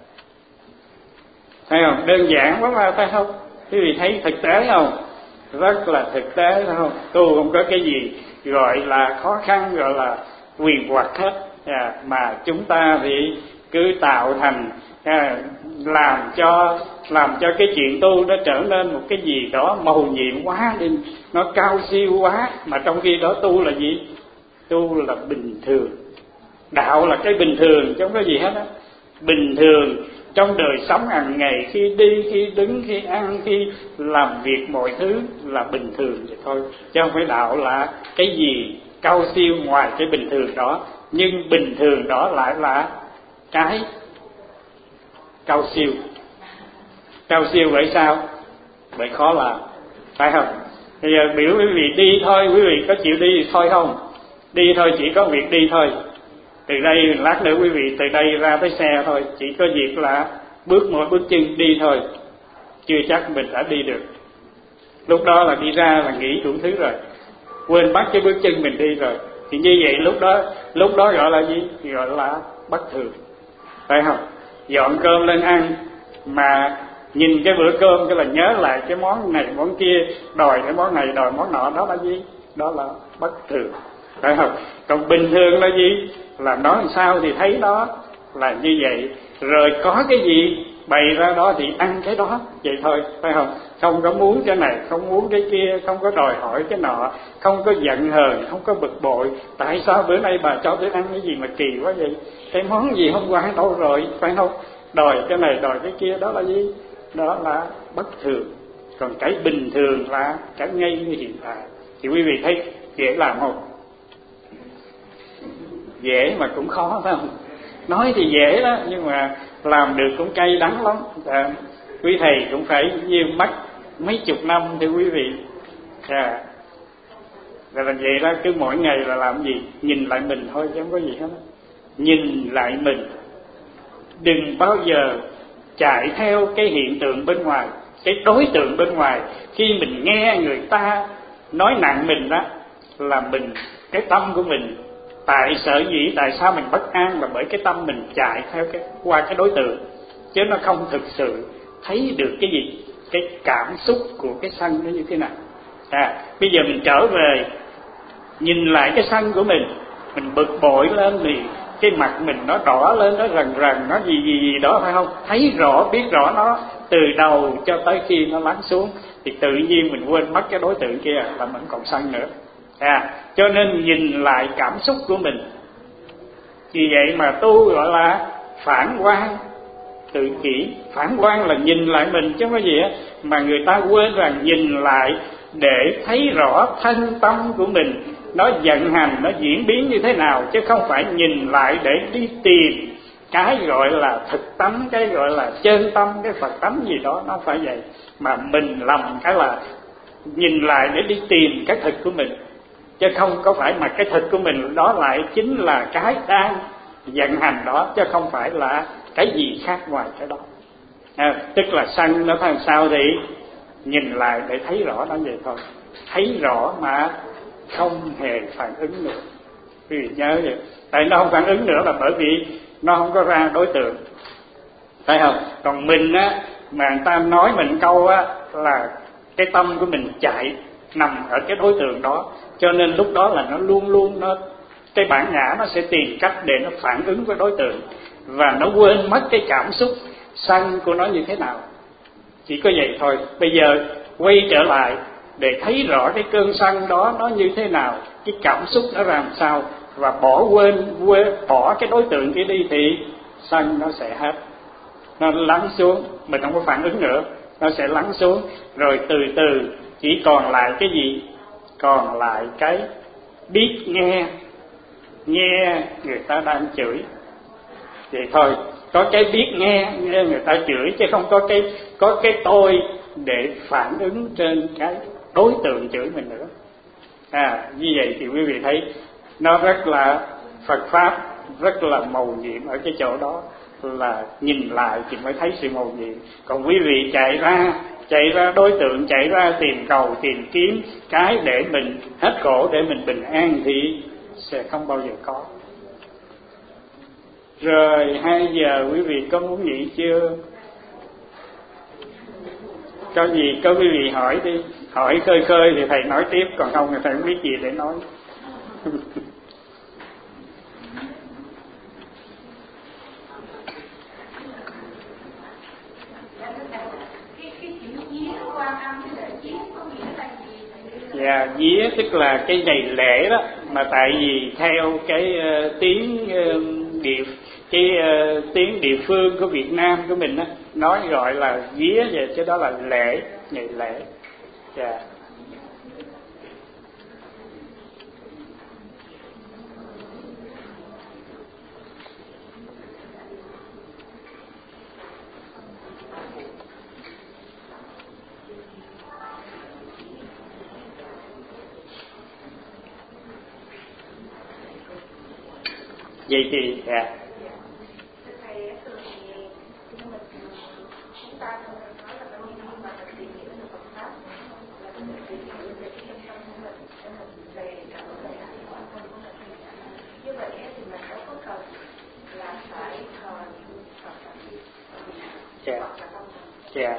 Thấy không? Đơn giản quá mà, phải không? Quý vị thấy thực tế không? Rất là thực tế, phải không? Tu không có cái gì gọi là khó khăn, gọi là quyền hoặc hết. À, mà chúng ta thì cứ tạo thành à, làm cho làm cho cái chuyện tu nó trở nên một cái gì đó màu nhiệm quá đi, nó cao siêu quá. Mà trong khi đó tu là gì? Tu là bình thường. Đạo là cái bình thường chứ không có gì hết á. Bình thường trong đời sống hàng ngày, khi đi, khi đứng, khi ăn, khi làm việc, mọi thứ là bình thường vậy thôi. Chứ không phải đạo là cái gì cao siêu ngoài cái bình thường đó. Nhưng bình thường đó lại là cái cao siêu. Cao siêu vậy sao? vậy khó làm, phải không? Bây giờ biểu quý vị đi thôi, quý vị có chịu đi thì thôi không? Đi thôi, chỉ có việc đi thôi. Từ đây lát nữa quý vị từ đây ra tới xe thôi, chỉ có việc là bước một bước chân đi thôi, chưa chắc mình đã đi được. Lúc đó là đi ra là nghĩ đủ thứ rồi, quên bắt cái bước chân mình đi rồi. Thì như vậy lúc đó lúc đó gọi là gì? Gọi là bất thường, phải không? Dọn cơm lên ăn mà nhìn cái bữa cơm cái là nhớ lại cái món này món kia, đòi cái món này đòi món nọ, đó là gì? Đó là bất thường, phải không? Còn bình thường là gì? Là nói làm sao thì thấy đó là như vậy, rồi có cái gì bày ra đó thì ăn cái đó, vậy thôi, phải không? Không có muốn cái này, không muốn cái kia, không có đòi hỏi cái nọ, không có giận hờn, không có bực bội. Tại sao bữa nay bà cho tôi ăn cái gì mà kỳ quá vậy? Cái món gì hôm qua đâu rồi, phải không? Đòi cái này, đòi cái kia, đó là gì? Đó là bất thường. Còn cái bình thường là cái ngay như hiện tại. Thì quý vị thấy dễ làm không? Dễ mà cũng khó, phải không? Nói thì dễ đó, nhưng mà làm được cũng cay đắng lắm. À, quý thầy cũng phải nhiều mất mấy chục năm thưa quý vị. À, rồi là vậy đó, cứ mỗi ngày là làm gì? Nhìn lại mình thôi chứ không có gì hết. Nhìn lại mình, đừng bao giờ chạy theo cái hiện tượng bên ngoài, cái đối tượng bên ngoài. Khi mình nghe người ta nói nặng mình đó, là mình, cái tâm của mình, tại sở dĩ tại sao mình bất an là bởi cái tâm mình chạy theo cái qua cái đối tượng, chứ nó không thực sự thấy được cái gì, cái cảm xúc của cái sân nó như thế nào. À, bây giờ mình trở về nhìn lại cái sân của mình, mình bực bội lên thì cái mặt mình nó đỏ lên, nó rần rần, nó gì gì gì đó, phải không? Thấy rõ, biết rõ nó từ đầu cho tới khi nó lắng xuống, thì tự nhiên mình quên mất cái đối tượng kia là mình còn sân nữa. À, cho nên nhìn lại cảm xúc của mình. Vì vậy mà tu gọi là phản quan tự kỷ. Phản quan là nhìn lại mình chứ không có gì á, mà người ta quên rằng nhìn lại để thấy rõ thân tâm của mình nó vận hành, nó diễn biến như thế nào, chứ không phải nhìn lại để đi tìm cái gọi là thực tánh, cái gọi là chân tâm, cái Phật tánh gì đó. Nó phải vậy, mà mình lầm cái là nhìn lại để đi tìm cái thực của mình, chứ không có phải mà cái thực của mình đó lại chính là cái đang vận hành đó, chứ không phải là cái gì khác ngoài cái đó. À, tức là sân nó làm sao thì nhìn lại để thấy rõ nó vậy thôi, thấy rõ mà không hề phản ứng nữa. Quý vị nhớ vậy. Tại nó không phản ứng nữa là bởi vì nó không có ra đối tượng, phải không? Còn mình á, mà người ta nói mình câu á, là cái tâm của mình chạy nằm ở cái đối tượng đó, cho nên lúc đó là nó luôn luôn nó, cái bản ngã nó sẽ tìm cách để nó phản ứng với đối tượng, và nó quên mất cái cảm xúc sân của nó như thế nào. Chỉ có vậy thôi. Bây giờ quay trở lại để thấy rõ cái cơn sân đó nó như thế nào, cái cảm xúc nó làm sao, và bỏ quên, quên bỏ cái đối tượng kia đi thì sân nó sẽ hết, nó lắng xuống, mình không có phản ứng nữa, nó sẽ lắng xuống, rồi từ từ chỉ còn lại cái gì? Còn lại cái biết nghe, nghe người ta đang chửi, vậy thôi. Có cái biết nghe, nghe người ta chửi, chứ không có cái có cái tôi để phản ứng trên cái đối tượng chửi mình nữa. À, như vậy thì quý vị thấy nó rất là Phật pháp, rất là mầu nhiệm ở cái chỗ đó, là nhìn lại thì mới thấy sự mầu nhiệm. Còn quý vị chạy ra chạy ra đối tượng, chạy ra tìm cầu tìm kiếm cái để mình hết khổ, để mình bình an, thì sẽ không bao giờ có. Rồi hai giờ quý vị có muốn nghỉ chưa? Có gì có quý vị hỏi đi, hỏi khơi khơi thì thầy nói tiếp, còn không thì thầy không biết gì để nói. Dạ, vía tức là cái ngày lễ đó, mà tại vì theo cái uh, tiếng uh, địa cái uh, tiếng địa phương của Việt Nam của mình á, nói gọi là vía vậy, chứ đó là lễ, ngày lễ. Dạ. Vậy thì dạ. Dạ. Dạ.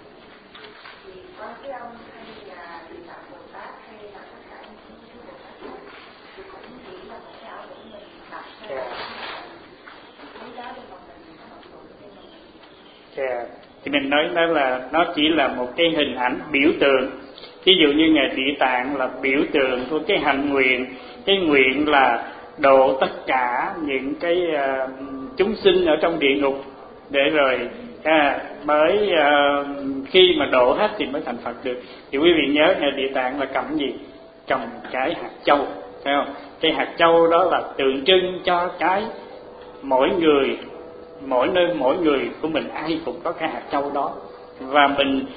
Yeah. Thì mình nói đó là nó chỉ là một cái hình ảnh biểu tượng. Ví dụ như Ngài Địa Tạng là biểu tượng của cái hạnh nguyện. Cái nguyện là độ tất cả những cái uh, chúng sinh ở trong địa ngục, để rồi à, mới uh, khi mà độ hết thì mới thành Phật được. Thì quý vị nhớ Ngài Địa Tạng là cầm gì? Cầm cái hạt châu, thấy không? Cái hạt châu đó là tượng trưng cho cái mỗi người, mỗi nơi mỗi người của mình ai cũng có cái hạt châu đó. Và mình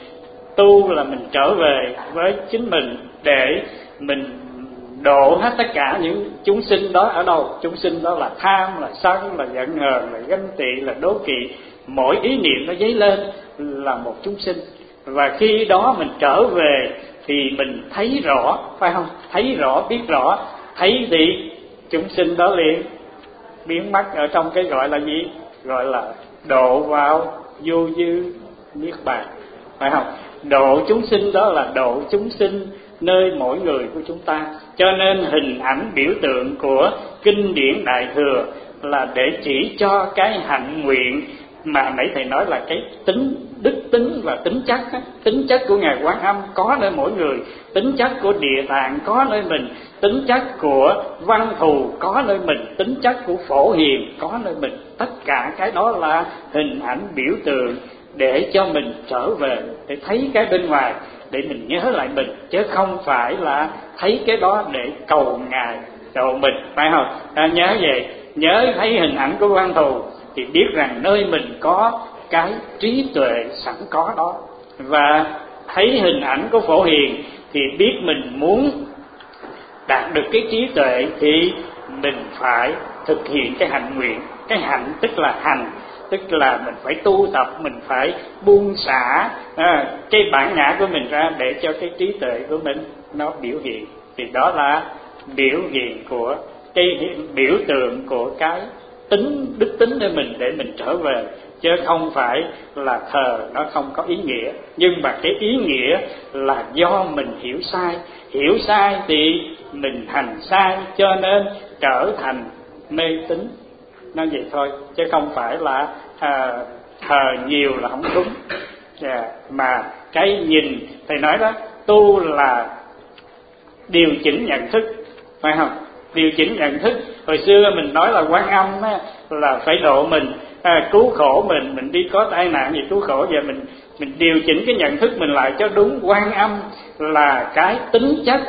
tu là mình trở về với chính mình để mình độ hết tất cả những chúng sinh đó. Ở đâu? Chúng sinh đó là tham, là sân, là giận hờn, là ganh tị, là đố kỵ. Mỗi ý niệm nó dấy lên là một chúng sinh. Và khi đó mình trở về thì mình thấy rõ, phải không? Thấy rõ, biết rõ. Thấy thì chúng sinh đó liền biến mất ở trong cái gọi là gì? Gọi là độ vào vô dư niết bàn, phải không? Độ chúng sinh đó là độ chúng sinh nơi mỗi người của chúng ta. Cho nên hình ảnh biểu tượng của kinh điển Đại Thừa là để chỉ cho cái hạnh nguyện mà nãy thầy nói là cái tính đức tính và tính chất á. Tính chất của Ngài Quán Âm có nơi mỗi người, tính chất của Địa Tạng có nơi mình, tính chất của Văn Thù có nơi mình, tính chất của Phổ Hiền có nơi mình. Tất cả cái đó là hình ảnh biểu tượng để cho mình trở về, để thấy cái bên ngoài, để mình nhớ lại mình, chứ không phải là thấy cái đó để cầu Ngài độ mình, phải không? À, nhớ vậy, nhớ thấy hình ảnh của Văn Thù thì biết rằng nơi mình có cái trí tuệ sẵn có đó. Và thấy hình ảnh của Phổ Hiền thì biết mình muốn đạt được cái trí tuệ thì mình phải thực hiện cái hạnh nguyện. Cái hạnh tức là hành, tức là mình phải tu tập, mình phải buông xả à, cái bản ngã của mình ra để cho cái trí tuệ của mình nó biểu hiện. Thì đó là biểu hiện của cái biểu tượng của cái tính đức tính của mình để mình trở về, chứ không phải là thờ nó không có ý nghĩa. Nhưng mà cái ý nghĩa là do mình hiểu sai, hiểu sai thì mình hành sai, cho nên trở thành mê tín. Nó vậy thôi, chứ không phải là à, thờ nhiều là không đúng. Yeah. Mà cái nhìn thầy nói đó, tu là điều chỉnh nhận thức, phải không? Điều chỉnh nhận thức. Hồi xưa mình nói là Quan Âm á, là phải độ mình, à, cứu khổ mình, mình đi có tai nạn gì cứu khổ, giờ mình mình điều chỉnh cái nhận thức mình lại cho đúng. Quan Âm là cái tính chất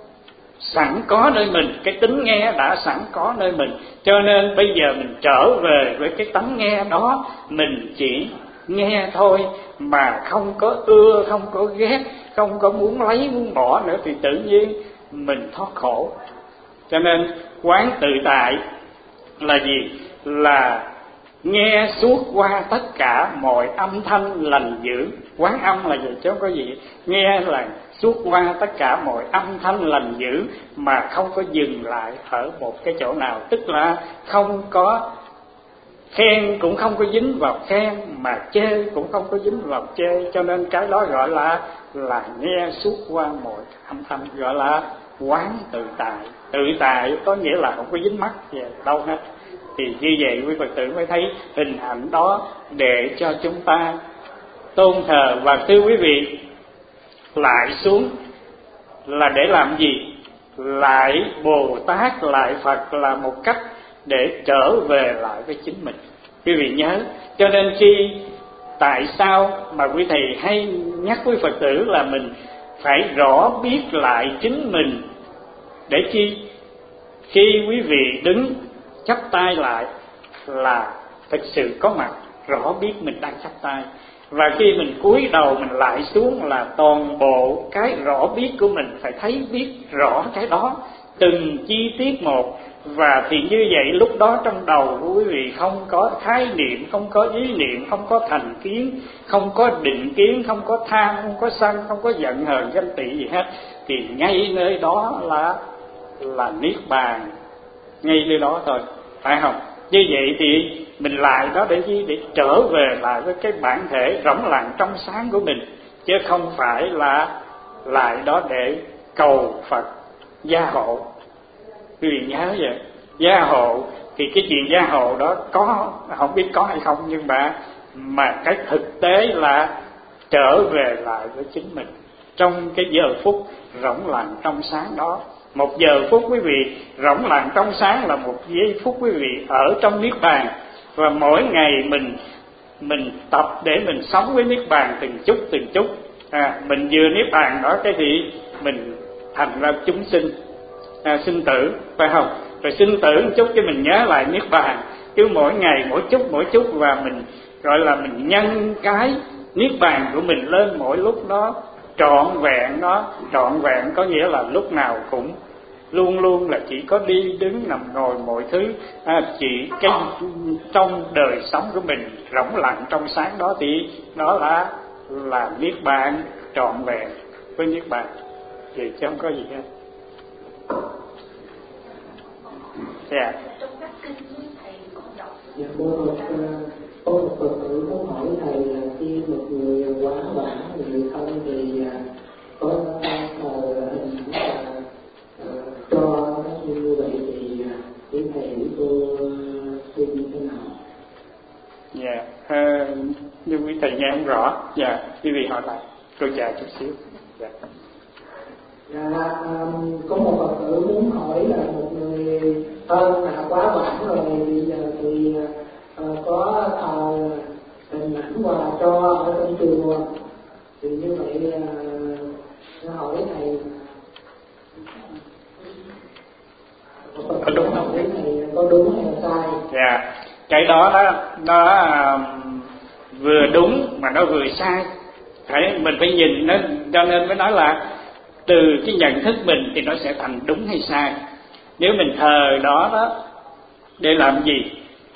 sẵn có nơi mình, cái tính nghe đã sẵn có nơi mình, cho nên bây giờ mình trở về với cái tánh nghe đó, mình chỉ nghe thôi mà không có ưa, không có ghét, không có muốn lấy muốn bỏ nữa, thì tự nhiên mình thoát khổ. Cho nên quán tự tại là gì? Là nghe suốt qua tất cả mọi âm thanh lành dữ. Quán âm là gì chứ không có gì. Nghe là suốt qua tất cả mọi âm thanh lành dữ mà không có dừng lại ở một cái chỗ nào. Tức là không có khen cũng không có dính vào khen, mà chê cũng không có dính vào chê. Cho nên cái đó gọi là là nghe suốt qua mọi âm thanh, gọi là quán tự tại. Tự tại có nghĩa là không có dính mắc về đâu hết. Thì như vậy quý Phật tử mới thấy hình ảnh đó để cho chúng ta tôn thờ. Và thưa quý vị, lại xuống là để làm gì? Lại Bồ Tát, lại Phật là một cách để trở về lại với chính mình. Quý vị nhớ, cho nên khi tại sao mà quý thầy hay nhắc quý Phật tử là mình phải rõ biết lại chính mình, để chi khi quý vị đứng chắp tay lại là thực sự có mặt, rõ biết mình đang chắp tay. Và khi mình cúi đầu mình lại xuống là toàn bộ cái rõ biết của mình phải thấy biết rõ cái đó, từng chi tiết một. Và thì như vậy lúc đó trong đầu của quý vị không có khái niệm, không có ý niệm, không có thành kiến, không có định kiến, không có tham, không có sân, không có giận hờn ganh tị gì hết, thì ngay nơi đó là là niết bàn, ngay nơi đó thôi, phải không? Như vậy thì mình lại đó để gì? Để trở về lại với cái bản thể rỗng lặng trong sáng của mình, chứ không phải là lại đó để cầu Phật gia hộ. Quý vị nhớ vậy, gia hộ thì cái chuyện gia hộ đó có, không biết có hay không, nhưng mà mà cái thực tế là trở về lại với chính mình trong cái giờ phút rỗng lặng trong sáng đó. Một giờ phút quý vị rỗng lặng trong sáng là một giây phút quý vị ở trong niết bàn, và mỗi ngày mình mình tập để mình sống với niết bàn từng chút từng chút. À, mình vừa niết bàn đó cái thì mình thành ra chúng sinh, à, sinh tử, phải không? Rồi sinh tử một chút cái mình nhớ lại niết bàn, cứ mỗi ngày mỗi chút mỗi chút, và mình gọi là mình nhân cái niết bàn của mình lên mỗi lúc nó trọn vẹn. Nó trọn vẹn có nghĩa là lúc nào cũng luôn luôn là chỉ có đi đứng nằm ngồi mọi thứ, à, chỉ cái trong đời sống của mình rỗng lặng trong sáng đó thì đó là là niết bàn trọn vẹn với niết bàn, thì chứ không có gì hết. Dạ. Dạ, cô một cô một Phật tử muốn hỏi thầy là khi một người quá bản người thân thì có ban thờ hình và cho như vậy thì quý thầy cô khuyên như thế nào? Dạ, à, như quý thầy nghe không rõ. Dạ, quý vị hỏi lại câu trả chút xíu. Dạ. Dạ, um, có một Phật tử muốn hỏi là một người thân đã quá bản rồi, bây giờ thì uh, có thờ hình ảnh và cho ở trong chùa, thì như vậy uh, hỏi thầy có đúng không? Thầy có đúng hay là sai? Dạ, cái đó đó nó um, vừa đúng mà nó vừa sai. Phải, mình phải nhìn nó, cho nên mới nói là từ cái nhận thức mình thì nó sẽ thành đúng hay sai. Nếu mình thờ đó đó để làm gì?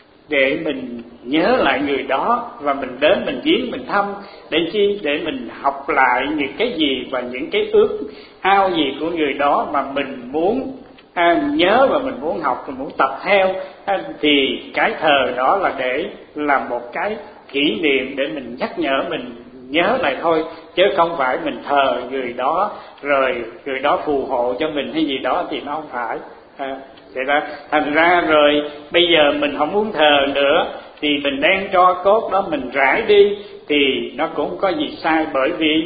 Để mình nhớ lại người đó, và mình đến mình viếng mình thăm để chi? Để mình học lại những cái gì và những cái ước ao gì của người đó mà mình muốn à, nhớ và mình muốn học, mình muốn tập theo. À, thì cái thờ đó là để làm một cái kỷ niệm để mình nhắc nhở mình nhớ lại thôi, chứ không phải mình thờ người đó rồi người đó phù hộ cho mình hay gì đó, thì nó không phải. À, vậy đó, thành ra rồi bây giờ mình không muốn thờ nữa thì mình đem cho cốt đó mình rải đi thì nó cũng không có gì sai, bởi vì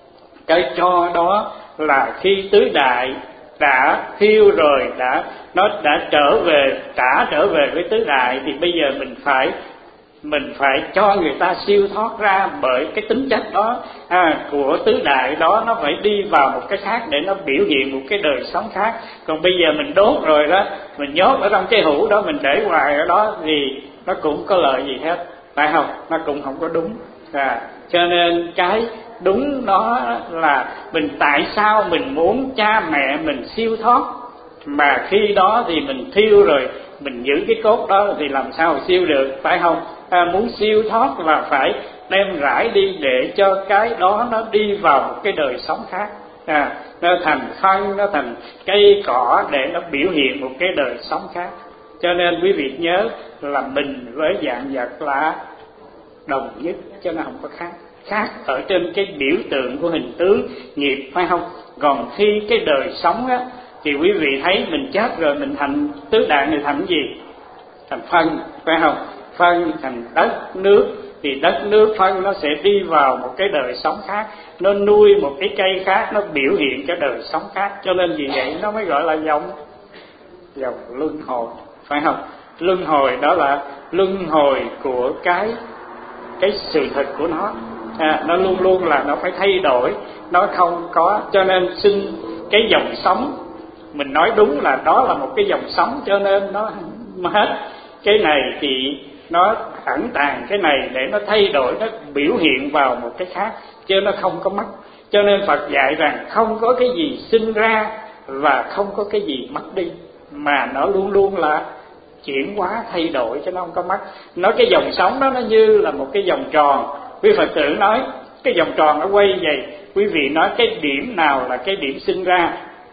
cái cho đó là khi tứ đại đã thiêu rồi, đã nó đã trở về, trả trở về với tứ đại, thì bây giờ mình phải mình phải cho người ta siêu thoát ra, bởi cái tính chất đó à, của tứ đại đó nó phải đi vào một cái khác để nó biểu hiện một cái đời sống khác. Còn bây giờ mình đốt rồi đó, mình nhốt ở trong cái hũ đó, mình để hoài ở đó thì nó cũng có lợi gì hết, phải không? Nó cũng không có đúng. À, cho nên cái đúng đó là mình tại sao mình muốn cha mẹ mình siêu thoát, mà khi đó thì mình thiêu rồi mình giữ cái cốt đó thì làm sao mà siêu được, phải không? À, muốn siêu thoát là phải đem rải đi để cho cái đó nó đi vào một cái đời sống khác. À, nó thành phân, nó thành cây cỏ để nó biểu hiện một cái đời sống khác. Cho nên quý vị nhớ là mình với dạng vật là đồng nhất, cho nó không có khác. Khác ở trên cái biểu tượng của hình tướng nghiệp, phải không? Còn khi cái đời sống á thì quý vị thấy mình chết rồi, mình thành tứ đại này thành cái gì? Thành phân, phải không? Phân thành đất nước, thì đất nước phân nó sẽ đi vào một cái đời sống khác, nó nuôi một cái cây khác, nó biểu hiện cái đời sống khác. Cho nên vì vậy nó mới gọi là dòng dòng luân hồi, phải không? Luân hồi đó là luân hồi của cái cái sự thật của nó. À, nó luôn luôn là nó phải thay đổi, nó không có, cho nên sinh cái dòng sống, mình nói đúng là đó là một cái dòng sống, cho nên nó hết cái này thì nó ẩn tàng cái này để nó thay đổi, nó biểu hiện vào một cái khác, chứ nó không có mất. Cho nên Phật dạy rằng không có cái gì sinh ra và không có cái gì mất đi. mà nó luôn luôn là chuyển hóa thay đổi, chứ nó không có mất. Nói cái dòng sống đó nó như là một cái vòng tròn. Quý Phật tử nói cái vòng tròn nó quay vậy, quý vị nói cái điểm nào là cái điểm sinh ra?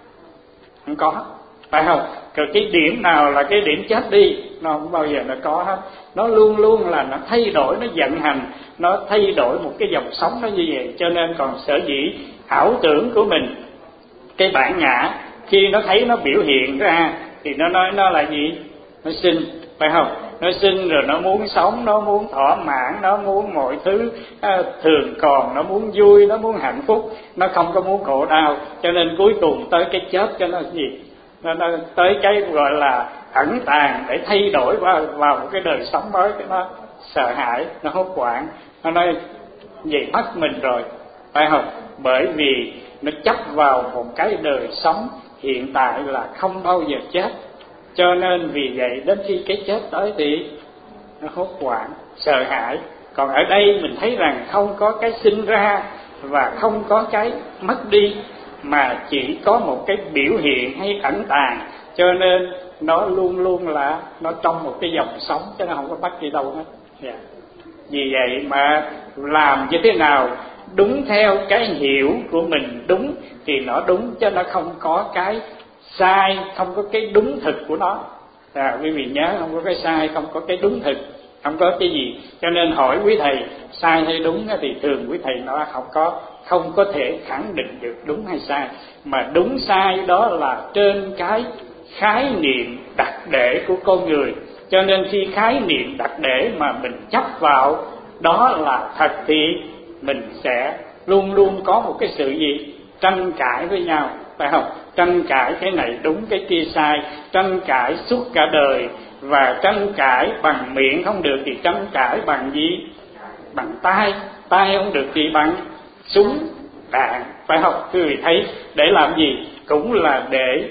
Không có, phải không? Rồi cái điểm nào là cái điểm chết đi? Nó không bao giờ nó có hết. Nó luôn luôn là nó thay đổi, nó vận hành, nó thay đổi một cái dòng sống nó như vậy. Cho nên còn sở dĩ ảo tưởng của mình, cái bản ngã khi nó thấy nó biểu hiện ra thì nó nói nó là gì? Nó sinh, phải không? Nó sinh rồi nó muốn sống, nó muốn thỏa mãn, nó muốn mọi thứ à, thường còn, nó muốn vui, nó muốn hạnh phúc, nó không có muốn khổ đau. Cho nên cuối cùng tới cái chết cho nó gì? Nó, nó tới cái gọi là ẩn tàng để thay đổi vào, vào một cái đời sống mới. Cái nó sợ hãi, nó hốt hoảng, nó nói vậy mất mình rồi, phải không? Bởi vì nó chấp vào một cái đời sống hiện tại là không bao giờ chết. Cho nên vì vậy đến khi cái chết tới thì nó hốt hoảng, sợ hãi. Còn ở đây mình thấy rằng không có cái sinh ra và không có cái mất đi, mà chỉ có một cái biểu hiện hay ẩn tàng. Cho nên nó luôn luôn là nó trong một cái dòng sống, chứ nó không có bắt đi đâu hết. Yeah. Vì vậy mà làm như thế nào đúng theo cái hiểu của mình đúng thì nó đúng, chứ nó không có cái sai, không có cái đúng thực của nó. À, quý vị nhớ, không có cái sai, không có cái đúng thực, không có cái gì. Cho nên hỏi quý thầy sai hay đúng thì thường quý thầy nó không có không có thể khẳng định được đúng hay sai, mà đúng sai đó là trên cái khái niệm đặc để của con người. Cho nên khi khái niệm đặc để mà mình chấp vào đó là thật thì mình sẽ luôn luôn có một cái sự gì? Tranh cãi với nhau, phải không? Tranh cãi cái này đúng cái kia sai, tranh cãi suốt cả đời. Và tranh cãi bằng miệng không được thì tranh cãi bằng gì? Bằng tay. Tay không được thì bằng súng đạn, phải không? Quý vị thấy để làm gì? Cũng là để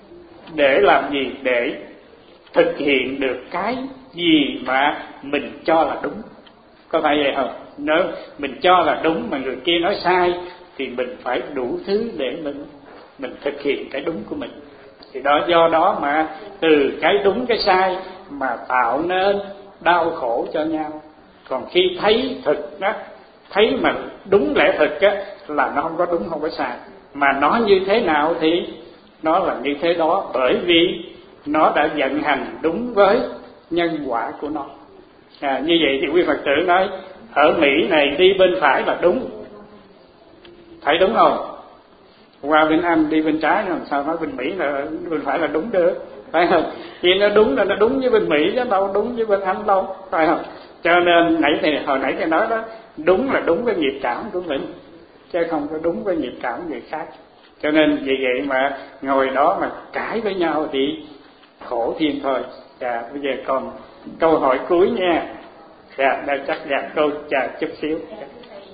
để làm gì? Để thực hiện được cái gì mà mình cho là đúng. Có phải vậy không? Nếu mình cho là đúng mà người kia nói sai thì mình phải đủ thứ để mình mình thực hiện cái đúng của mình. Thì đó, do đó mà từ cái đúng cái sai mà tạo nên đau khổ cho nhau. Còn khi thấy thực đó, thấy mà đúng lẽ thực á, là nó không có đúng không có sai, mà nó như thế nào thì nó là như thế đó, bởi vì nó đã vận hành đúng với nhân quả của nó. À, như vậy thì quý Phật tử nói ở Mỹ này đi bên phải là đúng, phải đúng không? Qua bên Anh đi bên trái làm sao nói bên Mỹ là bên phải là đúng được, phải không? Vì nó đúng là nó đúng với bên Mỹ chứ đâu đúng với bên Anh đâu, phải không? Cho nên nãy thì hồi nãy tôi nói đó, đúng là đúng với nghiệp cảm của mình, chứ không có đúng với nghiệp cảm người khác. Cho nên vì vậy mà ngồi đó mà cãi với nhau thì khổ thiên thôi. Dạ, bây giờ còn câu hỏi cuối nha. Dạ, đây chắc dạ câu chờ chút xíu. Dạ.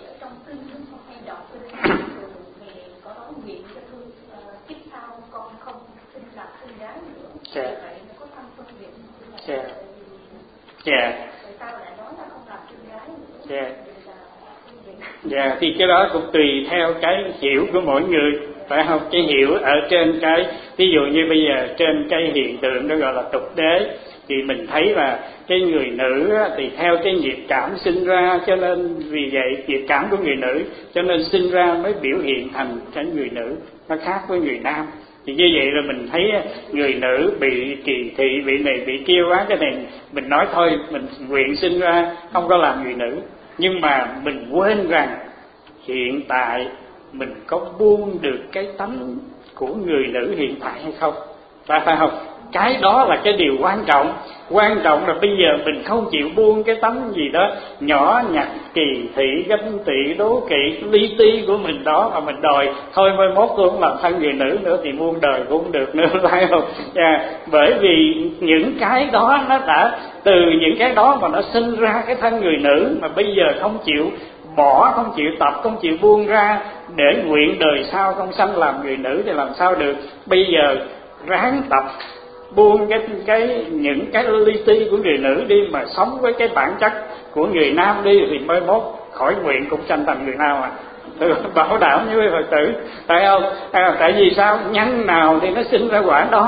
Dạ. Dạ. Dạ. Dạ. Dạ, thì cái đó cũng tùy theo cái hiểu của mỗi người, phải không? Cái hiểu ở trên cái, ví dụ như bây giờ trên cái hiện tượng đó gọi là tục đế, thì mình thấy là cái người nữ thì theo cái nghiệp cảm sinh ra, cho nên vì vậy nghiệp cảm của người nữ cho nên sinh ra mới biểu hiện thành cái người nữ, nó khác với người nam. Thì như vậy là mình thấy người nữ bị kỳ thị, bị này bị kia quá, cái này mình nói thôi mình nguyện sinh ra không có làm người nữ. Nhưng mà mình quên rằng hiện tại mình có buông được cái tánh của người nữ hiện tại hay không, phải phải không? Cái đó là cái điều quan trọng. Quan trọng là bây giờ mình không chịu buông cái tánh gì đó nhỏ nhặt, kỳ thị, ganh tị, đố kỵ, li ti của mình đó, mà mình đòi thôi mai mốt tôi không làm thân người nữ nữa thì muôn đời cũng không được nữa, phải không? À, bởi vì những cái đó nó đã từ những cái đó mà nó sinh ra cái thân người nữ, mà bây giờ không chịu bỏ, không chịu tập, không chịu buông ra để nguyện đời sau không sanh làm người nữ thì làm sao được. Bây giờ ráng tập buông cái cái những cái li ti của người nữ đi, mà sống với cái bản chất của người nam đi, thì mới mốt khỏi nguyện cũng sanh thành người nam à. Tôi bảo đảm với Phật tử, phải không? À, tại vì sao? Nhân nào thì nó sinh ra quả đó,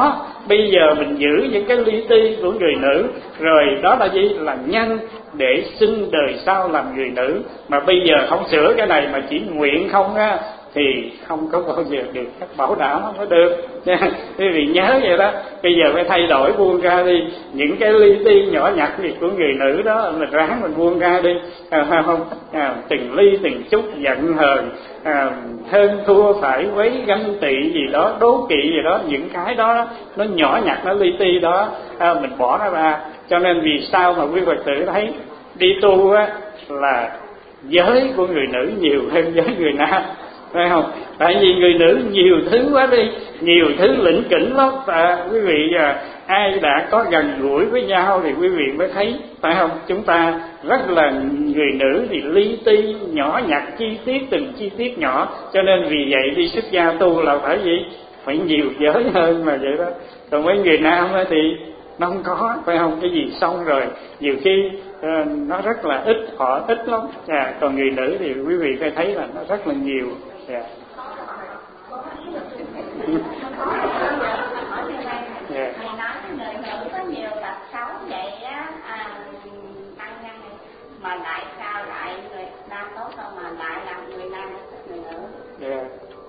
bây giờ mình giữ những cái li ti của người nữ, rồi đó là gì? Là nhân để xưng đời sau làm người nữ. Mà bây giờ không sửa cái này mà chỉ nguyện không á thì không có bao giờ được, các bảo đảm không có được nha. Quý vị nhớ vậy đó, bây giờ phải thay đổi, buông ra đi những cái li ti nhỏ nhặt gì của người nữ đó, mình ráng mình buông ra đi, à, không à, từng ly từng chút giận hờn, à, hơn thua phải quấy ganh tị gì đó, đố kỵ gì đó, những cái đó nó nhỏ nhặt, nó li ti đó, à, mình bỏ nó ra. Cho nên vì sao mà quý Phật tử thấy đi tu á là giới của người nữ nhiều hơn giới người nam, phải không? Tại vì người nữ nhiều thứ quá đi, nhiều thứ lỉnh kỉnh lắm. À, quý vị à, ai đã có gần gũi với nhau thì quý vị mới thấy, phải không? Chúng ta rất là người nữ thì li ti nhỏ nhặt, chi tiết từng chi tiết nhỏ. Cho nên vì vậy đi xuất gia tu là phải gì? Phải nhiều giới hơn mà vậy đó. Còn với người nam thì nó không có, phải không? Cái gì xong rồi nhiều khi uh, nó rất là ít, họ ít lắm. À, còn người nữ thì quý vị phải thấy là nó rất là nhiều. Yeah. Yeah. Thầy nói người nữ có nhiều tật xấu vậy á, à, tăng nhân này, mà tại sao lại người nam tốt hơn mà lại làm người nam thích người nữ? Yeah.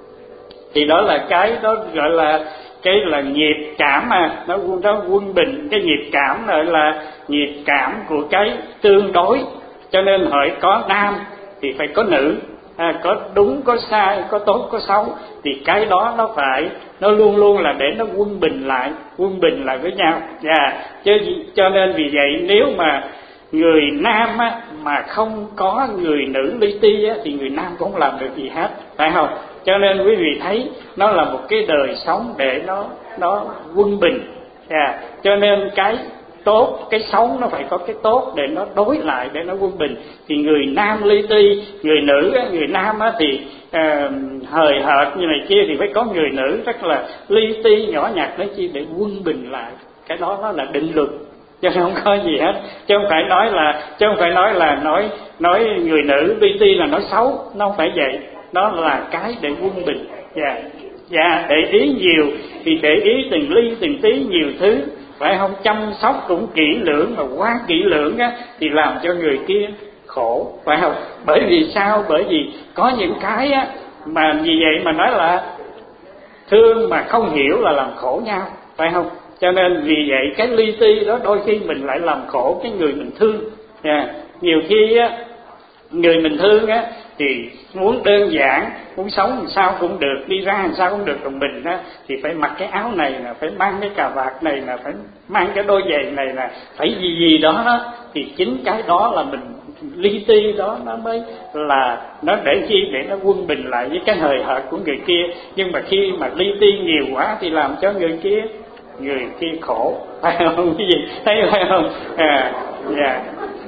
Thì đó là cái đó gọi là cái là nghiệp cảm, mà nó quân đó quân bình. Cái nghiệp cảm gọi là nghiệp cảm của cái tương đối. Cho nên hỏi có nam thì phải có nữ, à, có đúng có sai, có tốt có xấu, thì cái đó nó phải nó luôn luôn là để nó quân bình lại, quân bình lại với nhau. Yeah. Chứ cho nên vì vậy nếu mà người nam á, mà không có người nữ li ti á, thì người nam cũng không làm được gì hết, phải không? Cho nên quý vị thấy nó là một cái đời sống để nó nó quân bình. Yeah. Cho nên cái tốt, cái xấu nó phải có cái tốt để nó đối lại, để nó quân bình. Thì người nam li ti, người nữ á, người nam á thì à, hời hợt như này kia thì phải có người nữ rất là li ti nhỏ nhặt đấy chi để quân bình lại. Cái đó nó là định luật, chứ không có gì hết. Chứ không phải nói là chứ không phải nói là nói nói người nữ li ti là nói xấu, nó không phải vậy. Đó là cái để quân bình. Dạ, dạ, để ý nhiều thì để ý từng ly từng tí nhiều thứ, phải không? Chăm sóc cũng kỹ lưỡng, mà quá kỹ lưỡng á thì làm cho người kia khổ, phải không? Bởi vì sao? Bởi vì có những cái á mà vì vậy mà nói là thương mà không hiểu là làm khổ nhau, phải không? Cho nên vì vậy cái li ti đó đôi khi mình lại làm khổ cái người mình thương. Yeah. Nhiều khi á người mình thương á thì muốn đơn giản, muốn sống làm sao cũng được, đi ra làm sao cũng được, còn mình á thì phải mặc cái áo này nè, phải mang cái cà vạt này nè, phải mang cái đôi giày này nè, phải gì gì đó đó, thì chính cái đó là mình li ti đó nó mới là nó để chi để nó quân bình lại với cái hời hợt của người kia. Nhưng mà khi mà li ti nhiều quá thì làm cho người kia người kia khổ, phải không? Cái gì thấy phải không? À, dạ.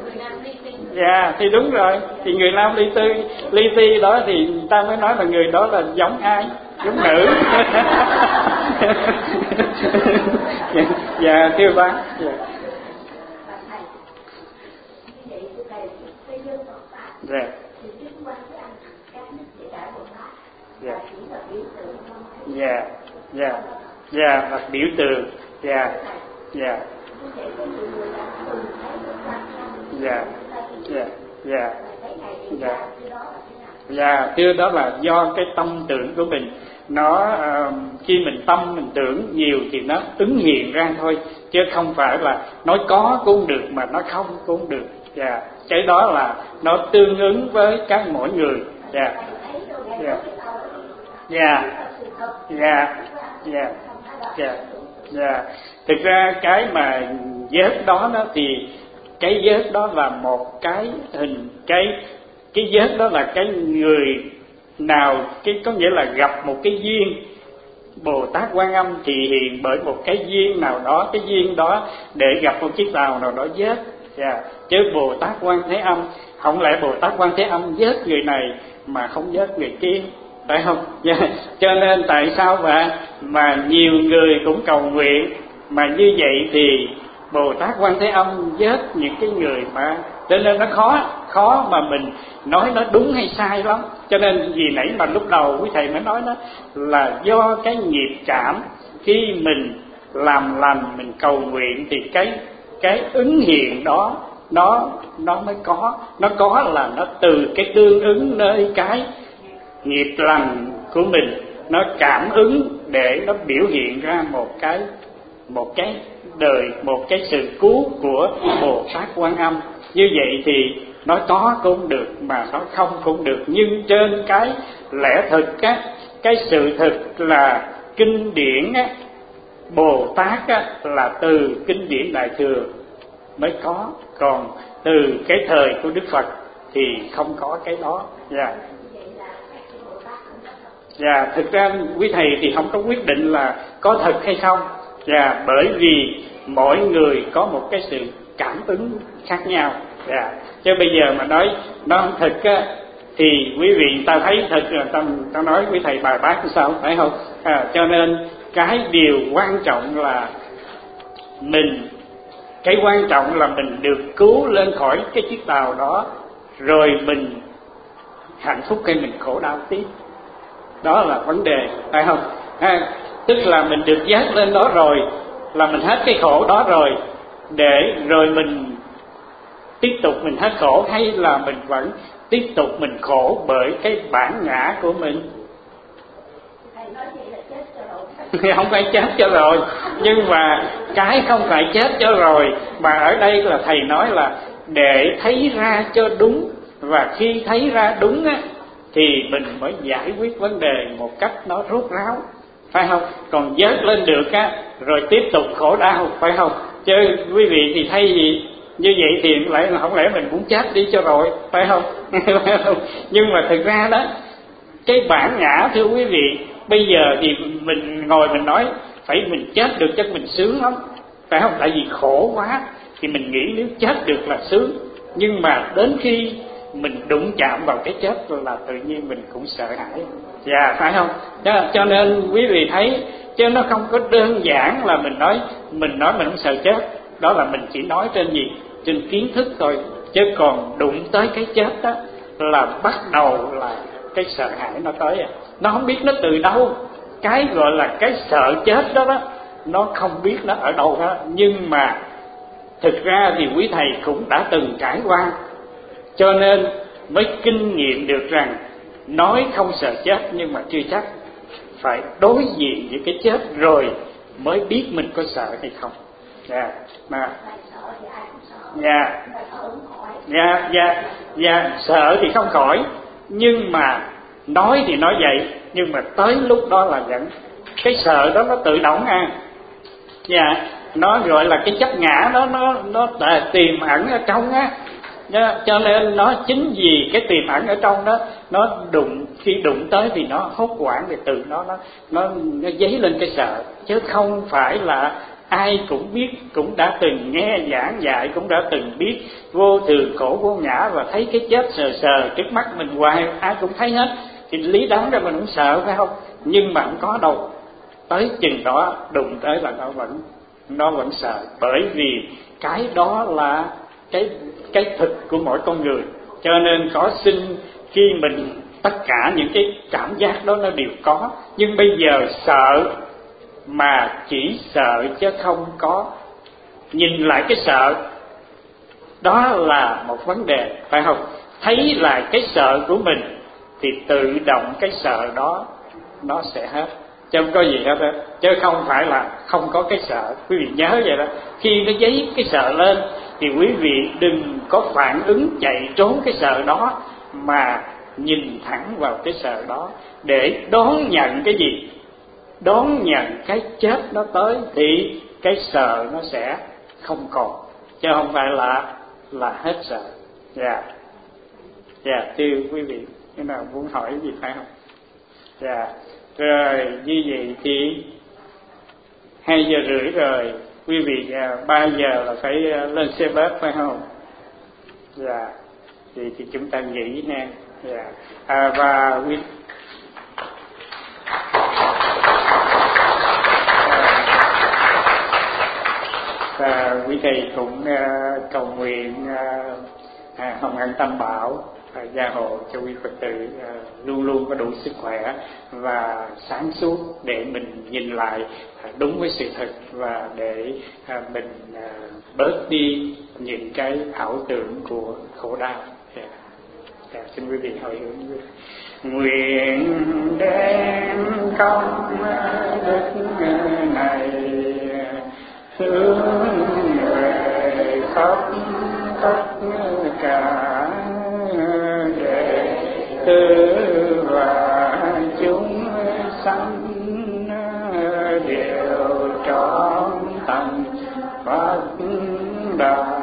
Dạ, thì đúng rồi. Thì người nam li ti, li ti đó thì người ta mới nói là người đó là giống ai? Giống nữ. Dạ, thưa bác. Dạ. Dạ. Dạ. Dạ. Dạ. Dạ, là biểu tượng. Dạ. Dạ. Dạ. Dạ. Dạ. Dạ. Dạ, thưa đó là do cái tâm tưởng của mình nó uh, khi mình tâm mình tưởng nhiều thì nó ứng hiện ra thôi, chứ không phải là nói có cũng được mà nói không cũng được. Dạ, cái đó là nó tương ứng với các mỗi người. Dạ. Dạ. Dạ. Dạ. Dạ. Dạ. Dạ. Thực ra cái mà vết đó đó thì cái vết đó là một cái hình, cái cái vết đó là cái người nào, cái có nghĩa là gặp một cái duyên. Bồ Tát Quan Âm thì hiện bởi một cái duyên nào đó, cái duyên đó để gặp một chiếc tàu nào đó vết. Yeah. Chứ Bồ Tát Quan Thế Âm, không lẽ Bồ Tát Quan Thế Âm vết người này mà không vết người kia, phải không? Yeah. Cho nên tại sao mà mà nhiều người cũng cầu nguyện mà như vậy thì Bồ Tát Quan Thế Âm vết những cái người mà, cho nên nó khó khó mà mình nói nó đúng hay sai lắm. Cho nên vì nãy mà lúc đầu quý thầy mới nói đó là do cái nghiệp cảm, khi mình làm lành, mình cầu nguyện thì cái cái ứng hiện đó nó nó mới có. Nó có là nó từ cái tương ứng nơi cái nghiệp lành của mình, nó cảm ứng để nó biểu hiện ra một cái một cái đời, một cái sự cứu của Bồ Tát Quan Âm. Như vậy thì nói có cũng được mà nói không cũng được, nhưng trên cái lẽ thực á, cái sự thực là kinh điển á, Bồ Tát á, là từ kinh điển Đại Thừa mới có, còn từ cái thời của Đức Phật thì không có cái đó. Dạ. Dạ, thực ra quý thầy thì không có quyết định là có thật hay không. Dạ, bởi vì mỗi người có một cái sự cảm ứng khác nhau. Dạ, chứ bây giờ mà nói nó không thật á thì quý vị ta thấy thật là ta, ta nói quý thầy bài bác sao, phải không? À, cho nên cái điều quan trọng là mình, cái quan trọng là mình được cứu lên khỏi cái chiếc tàu đó, rồi mình hạnh phúc hay mình khổ đau tiếp, đó là vấn đề, phải không? À, tức là mình được dắt lên đó rồi là mình hết cái khổ đó rồi, để rồi mình tiếp tục mình hết khổ, hay là mình vẫn tiếp tục mình khổ bởi cái bản ngã của mình? Không phải chết cho rồi, nhưng mà cái không phải chết cho rồi, mà ở đây là thầy nói là để thấy ra cho đúng, và khi thấy ra đúng á thì mình mới giải quyết vấn đề một cách nó rốt ráo, phải không? Còn vớt lên được á rồi tiếp tục khổ đau, phải không? Chứ quý vị thì thấy gì như vậy thì lại không lẽ mình muốn chết đi cho rồi, phải không? Nhưng mà thực ra đó, cái bản ngã thưa quý vị, bây giờ thì mình ngồi mình nói phải mình chết được chắc mình sướng lắm, phải không? Tại vì khổ quá thì mình nghĩ nếu chết được là sướng, nhưng mà đến khi mình đụng chạm vào cái chết là tự nhiên mình cũng sợ hãi. Dạ, phải không? Đó, cho nên quý vị thấy, chứ nó không có đơn giản là mình nói mình nói mình không sợ chết, đó là mình chỉ nói trên gì, trên kiến thức thôi, chứ còn đụng tới cái chết đó là bắt đầu là cái sợ hãi nó tới à. Nó không biết nó từ đâu, cái gọi là cái sợ chết đó đó, nó không biết nó ở đâu đó, nhưng mà thực ra thì quý thầy cũng đã từng trải qua, cho nên mới kinh nghiệm được rằng nói không sợ chết nhưng mà chưa chắc, phải đối diện với cái chết rồi mới biết mình có sợ hay không. Dạ, mà dạ dạ dạ dạ sợ thì không khỏi, nhưng mà nói thì nói vậy, nhưng mà tới lúc đó là vẫn cái sợ đó nó tự động à. Dạ, nó gọi là cái chấp ngã đó, nó nó tiềm ẩn ở trong á. Cho nên nó chính vì cái tiềm ẩn ở trong đó, nó đụng, khi đụng tới thì nó hốt hoảng, thì từ nó nó nó nó dấy lên cái sợ, chứ không phải là ai cũng biết, cũng đã từng nghe giảng dạy, cũng đã từng biết vô thường khổ vô ngã và thấy cái chết sờ sờ trước mắt mình hoài, ai cũng thấy hết, thì lý đáng ra mình cũng sợ, phải không? Nhưng mà không có đâu, tới chừng đó đụng tới là nó vẫn nó vẫn sợ, bởi vì cái đó là cái cái thực của mỗi con người. Cho nên có sinh khi mình tất cả những cái cảm giác đó nó đều có, nhưng bây giờ sợ mà chỉ sợ chứ không có nhìn lại cái sợ, đó là một vấn đề, phải không? Thấy lại cái sợ của mình thì tự động cái sợ đó nó sẽ hết, chứ không có gì hết á, chứ không phải là không có cái sợ. Quý vị nhớ vậy đó, khi nó dấy cái sợ lên thì quý vị đừng có phản ứng chạy trốn cái sợ đó, mà nhìn thẳng vào cái sợ đó để đón nhận cái gì? Đón nhận cái chết nó tới thì cái sợ nó sẽ không còn, chứ không phải là là hết sợ. Dạ, dạ, thưa quý vị, cái nào muốn hỏi gì phải không? Dạ, rồi như vậy thì hai giờ rưỡi rồi, quý vị ba giờ là phải lên xe bus, phải không? Dạ, thì, thì chúng ta nghỉ nha. Dạ, à, và quý và quý thầy cũng uh, cầu nguyện uh, Hồng Ân Tam Bảo gia hộ cho quý Phật tử luôn luôn có đủ sức khỏe và sáng suốt để mình nhìn lại đúng với sự thật và để mình bớt đi những cái ảo tưởng của khổ đau. Yeah. Yeah, xin quý vị hồi hướng. Nguyện đem công đức này hướng về khắp tất cả đệ tử và chúng sanh đều trọn thành Phật đạo.